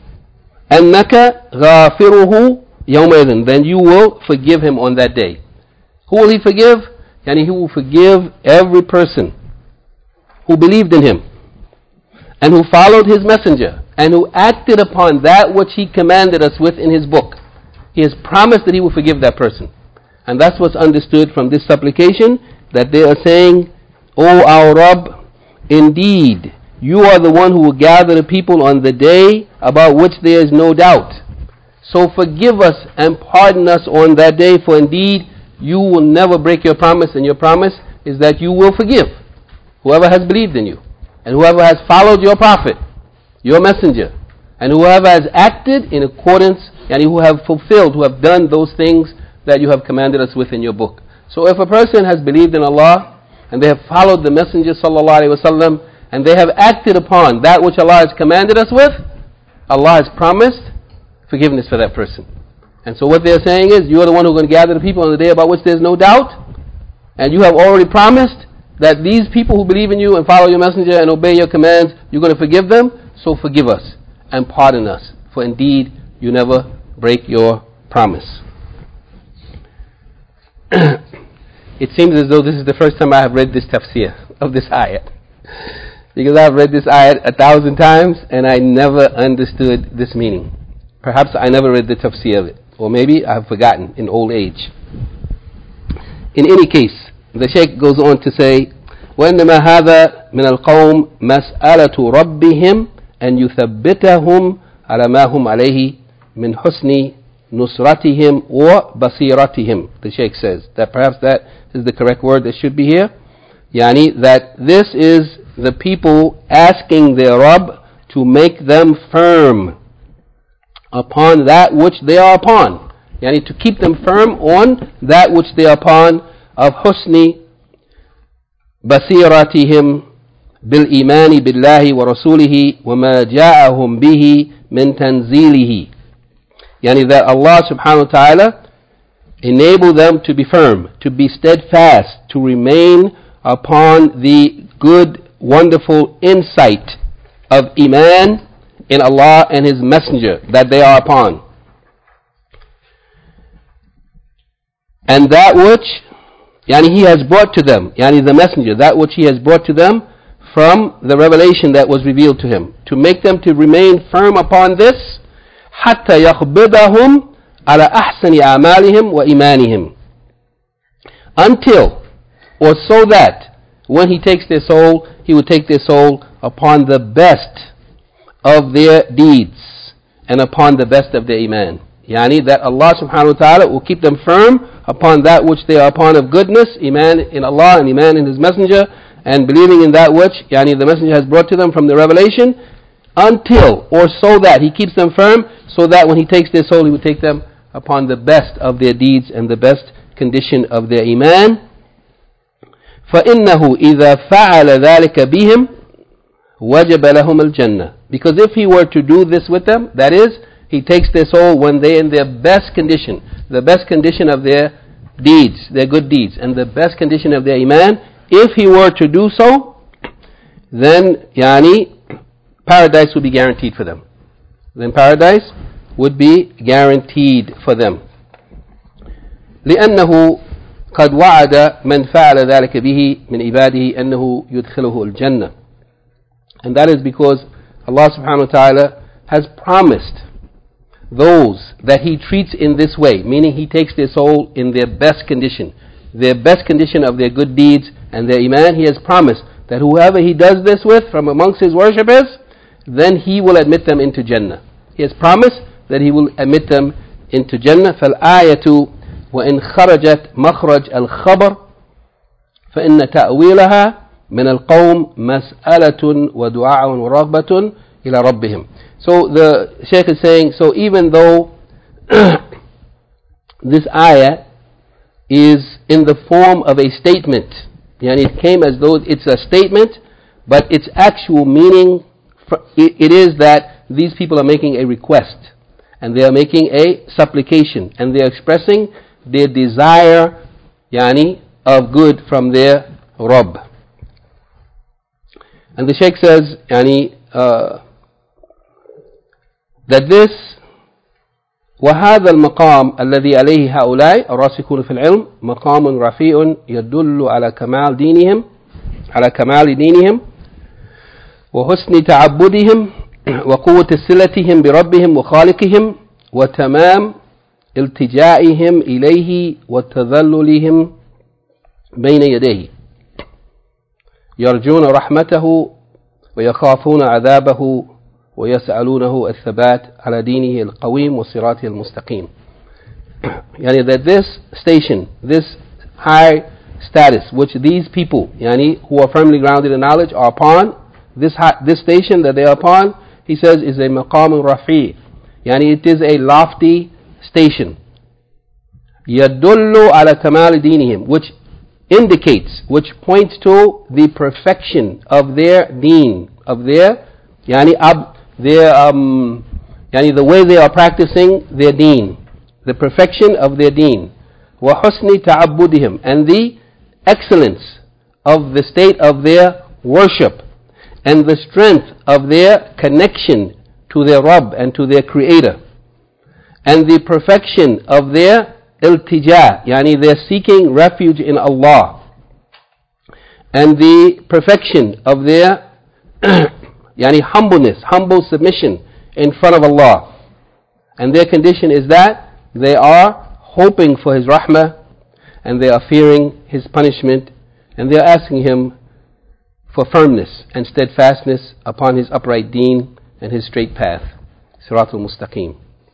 S1: أَنَّكَ غَافِرُهُ يَوْمَئِذٍ, then you will forgive him on that day. Who will he forgive? Yani he will forgive every person who believed in him and who followed his messenger and who acted upon that which he commanded us with in his book. He has promised that he will forgive that person. And that's what's understood from this supplication, that they are saying, O our Rabb, indeed you are the one who will gather the people on the day about which there is no doubt. So forgive us and pardon us on that day, for indeed you will never break your promise, and your promise is that you will forgive whoever has believed in you, and whoever has followed your prophet, your messenger, and whoever has acted in accordance, and who have fulfilled, who have done those things that you have commanded us with in your book. So if a person has believed in Allah, and they have followed the Messenger sallallahu alaihi wasallam, and they have acted upon that which Allah has commanded us with, Allah has promised forgiveness for that person. And so what they're saying is, you are the one who is going to gather the people on the day about which there is no doubt, and you have already promised that these people who believe in you and follow your messenger and obey your commands, you're going to forgive them, so forgive us and pardon us, for indeed you never break your promise. It seems as though this is the first time I have read this tafsir of this ayat, because I've read this ayat 1,000 times and I never understood this meaning. Perhaps I never read the tafsir of it, or maybe I've forgotten in old age. In any case, the Shaykh goes on to say, وَإِنَّمَا هَذَا مِنَ الْقَوْمِ مَسْأَلَةُ رَبِّهِمْ أَنْ يُثَبِّتَهُمْ عَلَى مَا هُمْ عَلَيْهِ مِنْ حُسْنِ نُصْرَتِهِمْ وَبَصِيرَتِهِمْ. The Shaykh says that perhaps that is the correct word that should be here. Yani that this is the people asking their Rabb to make them firm upon that which they are upon. Yani to keep them firm on that which they are upon of husni basiratihim bil imani billahi wa rasulihi wa ma ja'ahum bihi min tanzilihi. Yani that Allah subhanahu wa ta'ala enable them to be firm, to be steadfast, to remain upon the good, wonderful insight of iman in Allah and His Messenger that they are upon. And that which Yani He has brought to them, Yani the Messenger, that which He has brought to them from the revelation that was revealed to Him, to make them to remain firm upon this, حَتَّى يَخْبِضَهُمْ عَلَى أَحْسَنِ أَعْمَالِهِمْ وَإِيمَانِهِمْ, until, or so that, when He takes their soul, He will take their soul upon the best of their deeds and upon the best of their iman. Yani that Allah subhanahu wa ta'ala will keep them firm upon that which they are upon of goodness, iman in Allah and iman in His Messenger, and believing in that which yani the Messenger has brought to them from the revelation, until, or so that, He keeps them firm, so that when He takes their soul, He will take them upon the best of their deeds and the best condition of their iman. فإنه إذا فعل ذلك بهم وجب لهم الجنة. Because if he were to do this with them, that is, he takes their soul when they're in their best condition, the best condition of their deeds, their good deeds, and the best condition of their iman. If he were to do so, then paradise would be guaranteed for them. Then paradise would be guaranteed for them. لأنه قد وعد من فعل ذلك به من عباده أنه يدخله الجنة. And that is because Allah subhanahu wa ta'ala has promised those that He treats in this way, meaning He takes their soul in their best condition of their good deeds and their iman. He has promised that whoever He does this with from amongst His worshippers, then He will admit them into Jannah. He has promised that He will admit them into Jannah. فالآية وإن خرجت مخرج الخبر فإن تأويلها من القوم مسألة ودعاء ورغبة إلى ربهم. So the Shaykh is saying, so even though this ayah is in the form of a statement, it came as though it's a statement, but its actual meaning, it is that these people are making a request, and they are making a supplication, and they are expressing their desire of good from their Rabb. And the Shaykh says that this وهذا المقام الذي عليه هؤلاء الراسخون في العلم مقام رفيع يدل على كمال دينهم وحسن تعبدهم وقوة صلتهم بربهم وخالقهم وتمام التجائهم إليه وتذللهم بين يديه يرجون رحمته ويخافون عذابه ويسألونه الثبات على دينه القويم وصراطه المستقيم. That this station, this high status which these people who are firmly grounded in knowledge are upon, this station that they are upon, he says, is a maqam rafi. It is a lofty station. يدل على كمال دينهم, which indicates, which points to the perfection of their deen, of their the way they are practicing their deen, the perfection of their deen. وحسن تعبدهم, and the excellence of the state of their worship, and the strength of their connection to their Rabb and to their Creator, and the perfection of their iltija, their seeking refuge in Allah, and the perfection of their humbleness, humble submission in front of Allah. And their condition is that they are hoping for His rahmah, and they are fearing His punishment, and they are asking Him for firmness and steadfastness upon His upright deen and His straight path, Siratul Mustaqim.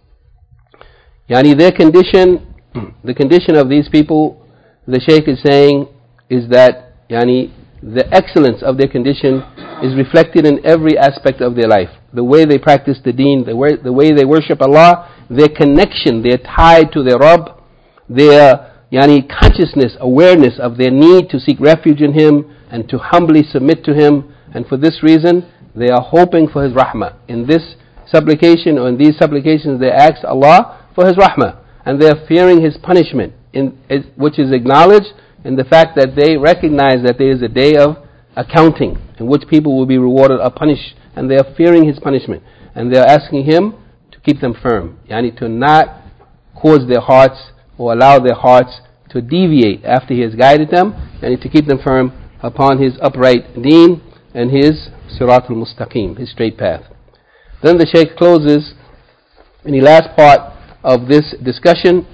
S1: Their condition, the condition of these people, the Shaykh is saying, is that the excellence of their condition is reflected in every aspect of their life. The way they practice the deen, the way they worship Allah, their connection, their tie to their Rabb, their consciousness, awareness of their need to seek refuge in Him and to humbly submit to Him. And for this reason, they are hoping for His rahmah. In this supplication, or in these supplications, they ask Allah for His rahmah, and they are fearing His punishment, which is acknowledged in the fact that they recognize that there is a day of accounting in which people will be rewarded or punished, and they are fearing His punishment, and they are asking Him to keep them firm, to not cause their hearts or allow their hearts to deviate after He has guided them, and to keep them firm upon His upright deen and His Siratul Mustaqim, His straight path. Then the Shaykh closes in the last part of this discussion.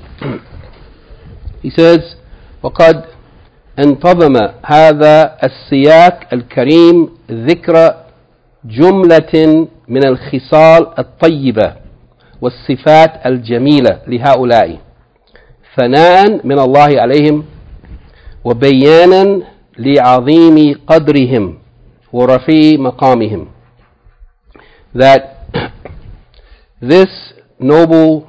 S1: He says, وقد انتظم هذا السياق الكريم ذكر جملة من الخصال الطيبة والصفات الجميلة لهؤلاء ثناء من الله عليهم وبيانا لعظيم قدرهم ورفيع مقامهم. That this noble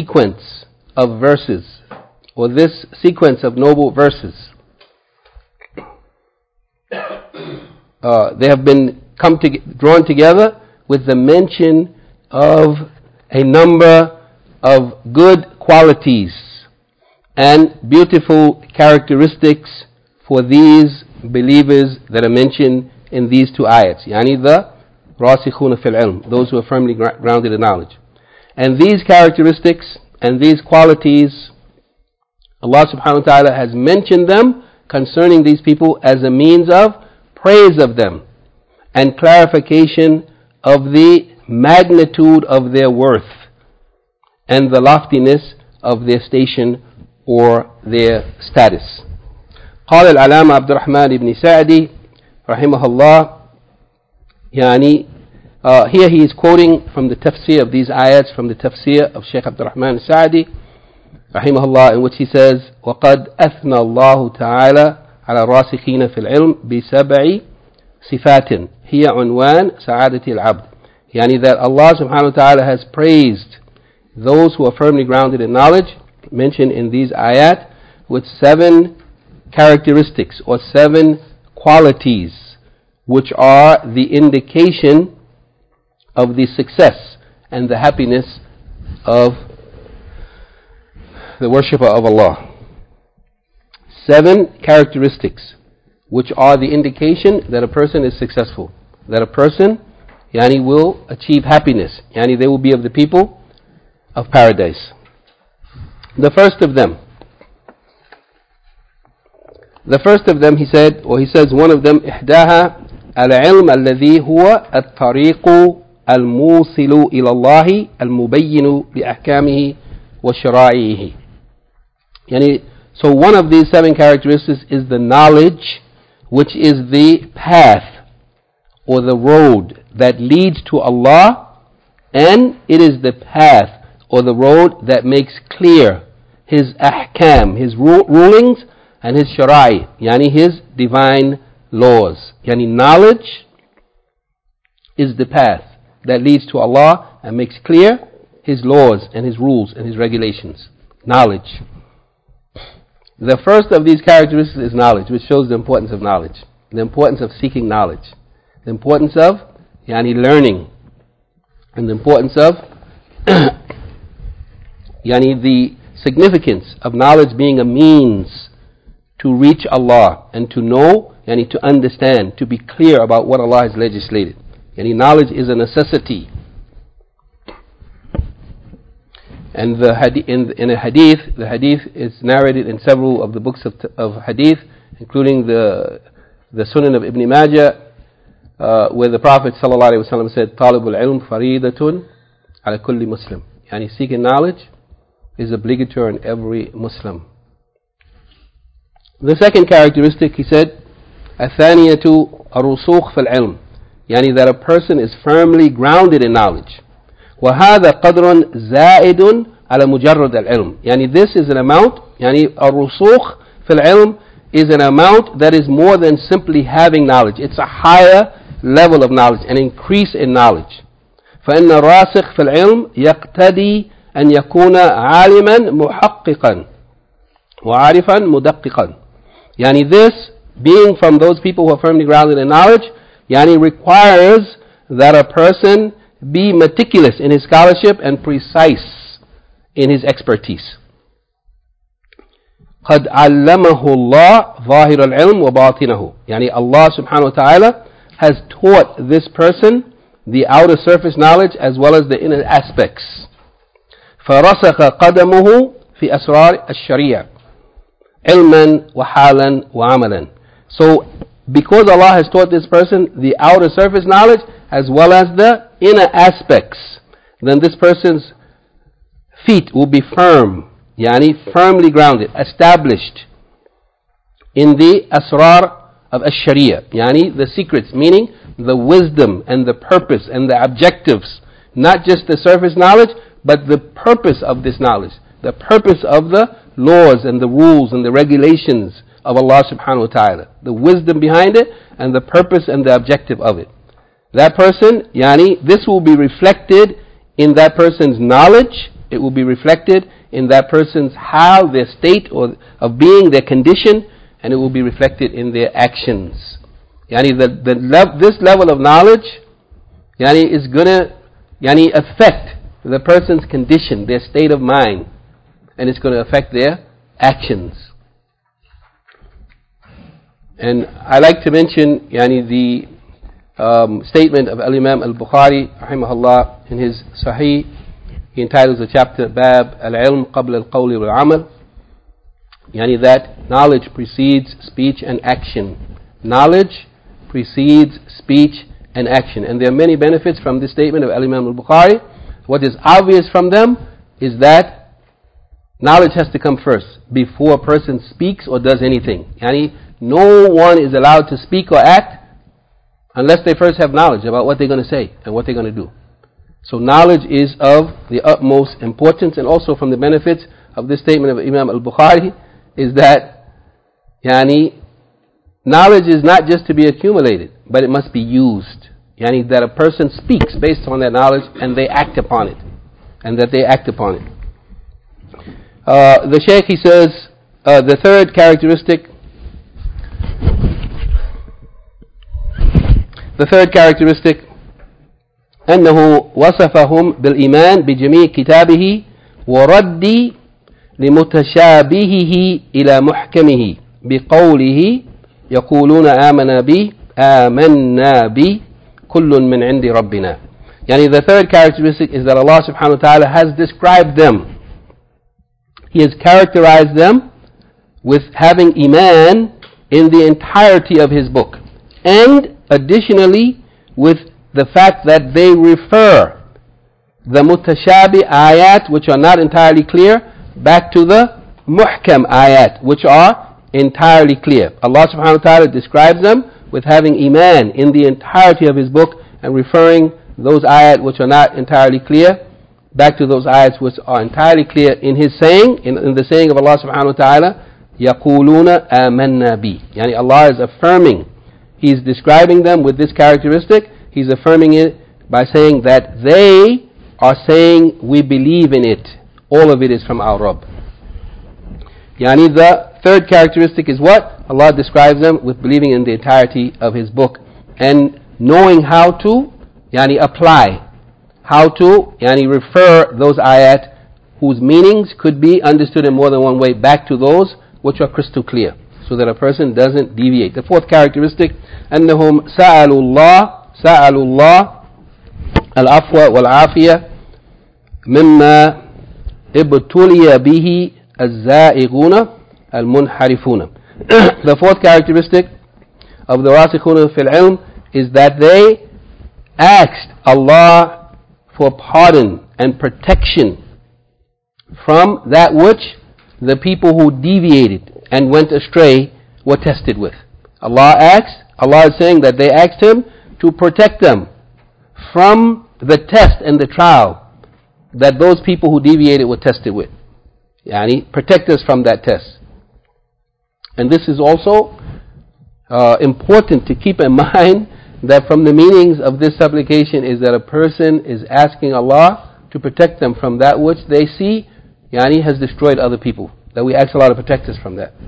S1: sequence of verses, or this sequence of noble verses, they have been drawn together with the mention of a number of good qualities and beautiful characteristics for these believers that are mentioned in these two ayats. Yani the rasikhuna fil ilm, those who are firmly grounded in knowledge. And these characteristics and these qualities, Allah subhanahu wa ta'ala has mentioned them concerning these people as a means of praise of them and clarification of the magnitude of their worth and the loftiness of their station or their status. قال العلامة عبد الرحمن بن سعدي رحمه الله, here he is quoting from the tafsir of these ayats, from the tafsir of Shaykh Abdul Rahman Sa'di رحمه الله, in which he says, وقد أثنى الله تعالى على الراسخين في العلم بسبع صفات هي عنوان سعادة العبد. That Allah subhanahu wa ta'ala has praised those who are firmly grounded in knowledge, mentioned in these ayat, with 7 characteristics or 7 qualities which are the indication of the success and the happiness of the worshipper of Allah. 7 characteristics which are the indication that a person is successful, that a person will achieve happiness, they will be of the people of paradise. The first of them, he said, or he says one of them, إحداها العلم الذي هو الطريق الموصل إلى الله المبين لأحكامه وشرائعه. So one of these 7 characteristics is the knowledge, which is the path or the road that leads to Allah, and it is the path or the road that makes clear His ahkam, His rulings, and His shara'i, His divine laws. Knowledge is the path that leads to Allah and makes clear His laws and His rules and His regulations. Knowledge. The first of these characteristics is knowledge, which shows the importance of knowledge, the importance of seeking knowledge, the importance of learning, and the importance of the significance of knowledge being a means to reach Allah and to know, to understand, to be clear about what Allah has legislated. Knowledge is a necessity. And in a hadith, the hadith is narrated in several of the books of hadith, including the Sunan of Ibn Majah, where the Prophet ﷺ said, طالب العلم فريضة على كل مسلم. Seeking knowledge is obligatory on every Muslim. The second characteristic, he said, الثانية الرسوخ في العلم, that a person is firmly grounded in knowledge. وهذا قدر زائد على مجرد العلم. This is an amount, الرسوخ في العلم is an amount that is more than simply having knowledge. It's a higher level of knowledge, an increase in knowledge. فإن الراسخ في العلم يقتدي أن يكون عالما محققا وعارفا مدققا. This, being from those people who are firmly grounded in knowledge, requires that a person be meticulous in his scholarship and precise in his expertise. قد علمه الله ظاهر العلم وباطنه. Allah subhanahu wa ta'ala has taught this person the outer surface knowledge as well as the inner aspects. فرسخ قدمه في أسرار الشريعة علما وحالا وعملا. So because Allah has taught this person the outer surface knowledge as well as the inner aspects, then this person's feet will be firm, firmly grounded, established in the asrar of ash-sharia, the secrets, meaning the wisdom and the purpose and the objectives, not just the surface knowledge, but the purpose of this knowledge, the purpose of the laws and the rules and the regulations of Allah subhanahu wa ta'ala, the wisdom behind it and the purpose and the objective of it. That person, this will be reflected in that person's knowledge, it will be reflected in that person's hal, their state or of being, their condition, and it will be reflected in their actions. this level of knowledge is going to affect the person's condition, their state of mind, and it's going to affect their actions. And I like to mention the statement of Al-Imam Al-Bukhari rahimahullah in his Sahih. He entitles the chapter Bab Al-Ilm Qabla Al-Qawli Wal-Amal, that knowledge precedes speech and action. Knowledge precedes speech and action. And there are many benefits from this statement of Al-Imam Al-Bukhari. What is obvious from them is that knowledge has to come first before a person speaks or does anything. No one is allowed to speak or act unless they first have knowledge about what they're going to say and what they're going to do. So knowledge is of the utmost importance. And also from the benefits of this statement of Imam Al-Bukhari is that knowledge is not just to be accumulated, but it must be used. That a person speaks based on that knowledge and they act upon it. The Shaykh, he says, the third characteristic أنه وصفهم بالإيمان بجميع كتابه ورد لمتشابهه إلى محكمه بقوله يقولون آمنا به كل من عند ربنا. The third characteristic is that Allah subhanahu wa ta'ala has described them. He has characterized them with having iman in the entirety of His book, and additionally with the fact that they refer the mutashabi ayat, which are not entirely clear, back to the muhkam ayat, which are entirely clear. Allah subhanahu wa ta'ala describes them with having iman in the entirety of His book and referring those ayat which are not entirely clear back to those ayats which are entirely clear in His saying, in the saying of Allah subhanahu wa ta'ala, يَقُولُونَ آمَنَّا بِي. Allah is affirming, He's describing them with this characteristic. He's affirming it by saying that they are saying, we believe in it. All of it is from our Rabb. The third characteristic is what? Allah describes them with believing in the entirety of His book and knowing how to apply, how to refer those ayat whose meanings could be understood in more than one way back to those which are crystal clear, so that a person doesn't deviate. The fourth characteristic, أنهم سألوا الله العفو والعافية مما ابتلي به الزائغون المنحرفون. The fourth characteristic of the Rasikhuna fil Ilm is that they asked Allah for pardon and protection from that which the people who deviated and went astray were tested with. Allah is saying that they asked Him to protect them from the test and the trial that those people who deviated were tested with. Protect us from that test. And this is also important to keep in mind, that from the meanings of this supplication is that a person is asking Allah to protect them from that which they see has destroyed other people, that we ask Allah to protect us from that.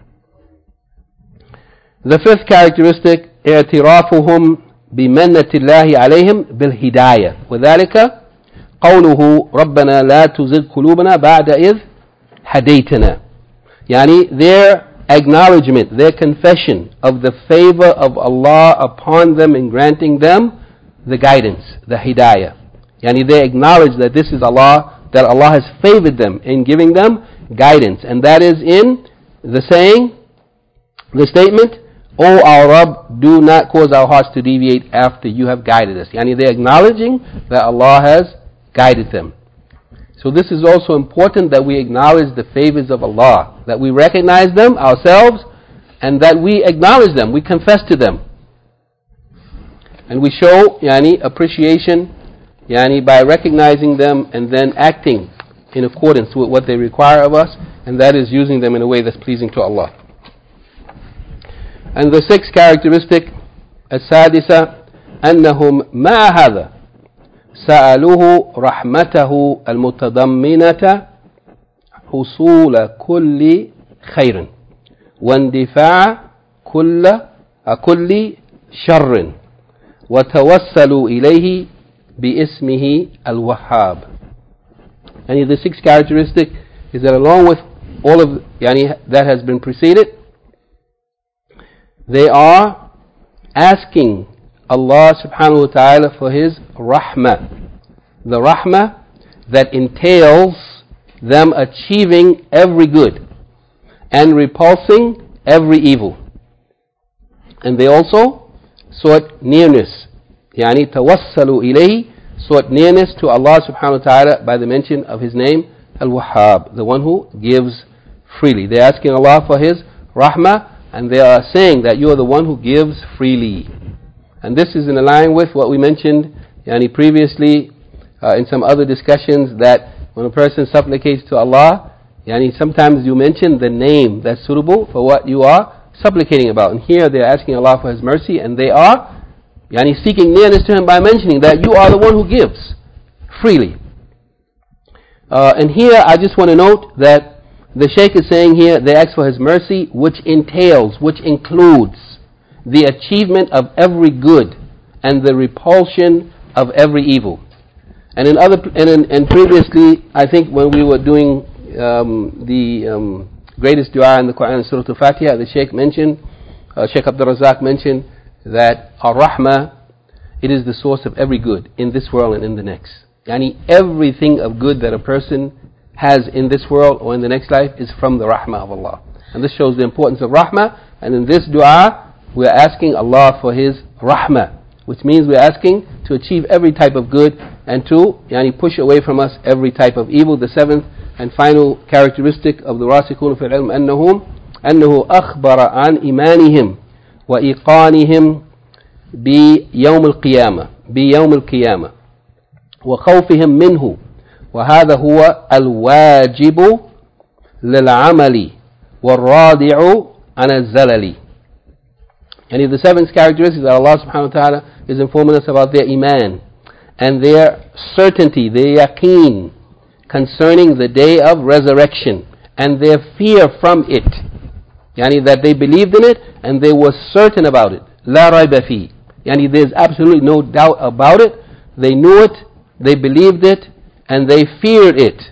S1: The fifth characteristic, اعترافهم بمنة الله عليهم بالهداية وذلك قوله ربنا لا تزغ قلوبنا بعد إذ هديتنا. Their acknowledgement, their confession of the favor of Allah upon them in granting them the guidance, the hidayah. They acknowledge that this is Allah, that Allah has favored them in giving them guidance. And that is in the saying, the statement, O our Rabb, do not cause our hearts to deviate after you have guided us. They're acknowledging that Allah has guided them. So this is also important, that we acknowledge the favors of Allah, that we recognize them ourselves, and that we acknowledge them, we confess to them. And we show appreciation by recognizing them and then acting in accordance with what they require of us, and that is using them in a way that's pleasing to Allah. And the sixth characteristic, السادسة, أنهم مع هذا سألوه رحمته المتضمنة حصول كل خير واندفاع كل شر وتوسلوا إليه باسمه الوهاب. And the sixth characteristic is that along with all of that has been preceded, they are asking Allah subhanahu wa ta'ala for His rahmah. The rahmah that entails them achieving every good and repulsing every evil. And they also sought nearness. tawassalu ilayhi, sought nearness to Allah subhanahu wa ta'ala by the mention of His name, Al-Wahhab, the one who gives freely. They're asking Allah for His rahmah, and they are saying that you are the one who gives freely. And this is in line with what we mentioned previously in some other discussions, that when a person supplicates to Allah, sometimes you mention the name that's suitable for what you are supplicating about. And here they are asking Allah for His mercy, and they are seeking nearness to Him by mentioning that you are the one who gives freely. And here I just want to note that the Shaykh is saying here they ask for His mercy, which includes the achievement of every good and the repulsion of every evil. And previously, I think when we were doing the greatest dua in the Quran, Surah Al-Fatiha, the Shaykh mentioned, Shaykh Abdul Razak mentioned that Ar-Rahmah, it is the source of every good in this world and in the next. Everything of good that a person has in this world or in the next life is from the Rahmah of Allah. And this shows the importance of Rahmah. And in this dua, we are asking Allah for His Rahmah, which means we are asking to achieve every type of good and to push away from us every type of evil. The seventh and final characteristic of the Rasikhun fil Ilm أنه أخبر عن إيمانهم وإيقانهم بيوم القيامة وخوفهم منه، وهذا هو الواجب للعمل والرادع عن الزلل. And the seventh characteristic that Allah subhanahu wa ta'ala is informing us about their iman and their certainty, their yaqeen concerning the day of resurrection, and their fear from it. That they believed in it and they were certain about it. La rayba fi. There's absolutely no doubt about it. They knew it, they believed it, and they feared it.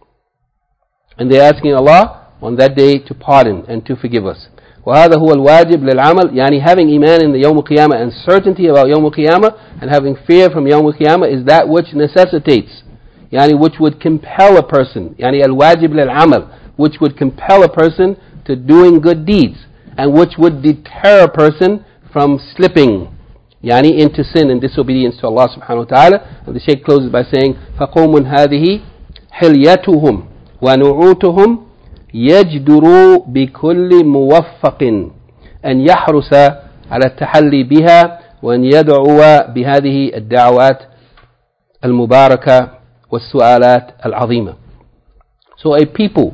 S1: And they're asking Allah on that day to pardon and to forgive us. وهذا هو الواجب للعمل. Having iman in the Yawm al-Qiyamah and certainty about Yawm al-Qiyamah and having fear from Yawm al-Qiyamah is that which necessitates, which would compel a person, al-wajib lil-amal, which would compel a person to doing good deeds, and which would deter a person from slipping into sin and disobedience to Allah subhanahu wa ta'ala. And the Shaykh closes by saying, فَقَوْمٌ هَذِهِ حِلْيَتُهُمْ وَنُعُوتُهُمْ يَجْدُرُوا بِكُلِّ مُوَفَّقٍ أن يحرس على التحلي بها وأن يدعو بهذه الدعوات المباركة والسؤالات العظيمة. So a people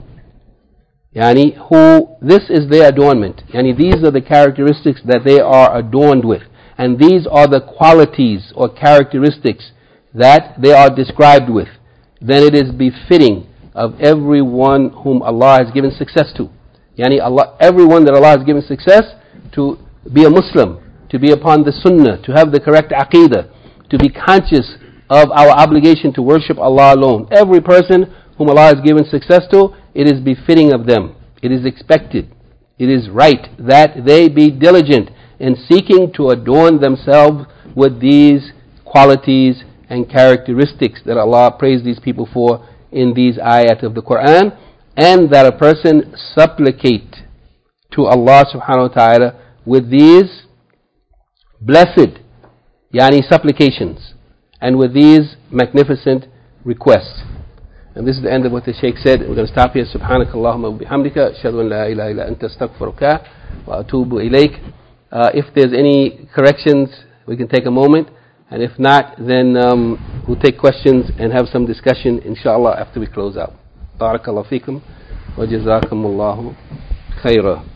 S1: who this is their adornment, these are the characteristics that they are adorned with, and these are the qualities or characteristics that they are described with, then it is befitting of everyone whom Allah has given success to. Everyone that Allah has given success to be a Muslim, to be upon the Sunnah, to have the correct Aqeedah, to be conscious of our obligation to worship Allah alone. Every person whom Allah has given success to, it is befitting of them. It is expected. It is right that they be diligent in seeking to adorn themselves with these qualities and characteristics that Allah praised these people for in these ayat of the Quran, and that a person supplicate to Allah subhanahu wa ta'ala with these blessed supplications and with these magnificent requests. And this is the end of what the Shaykh said. We're going to stop here. Subhanakallahumma wa bihamdika ashhadu an la ilaha illa anta astaghfiruka wa atubu ilayk. If there's any corrections, we can take a moment, and if not, then we'll take questions and have some discussion inshallah after we close out. Barakallahu feekum wa jazakumullahu khairah.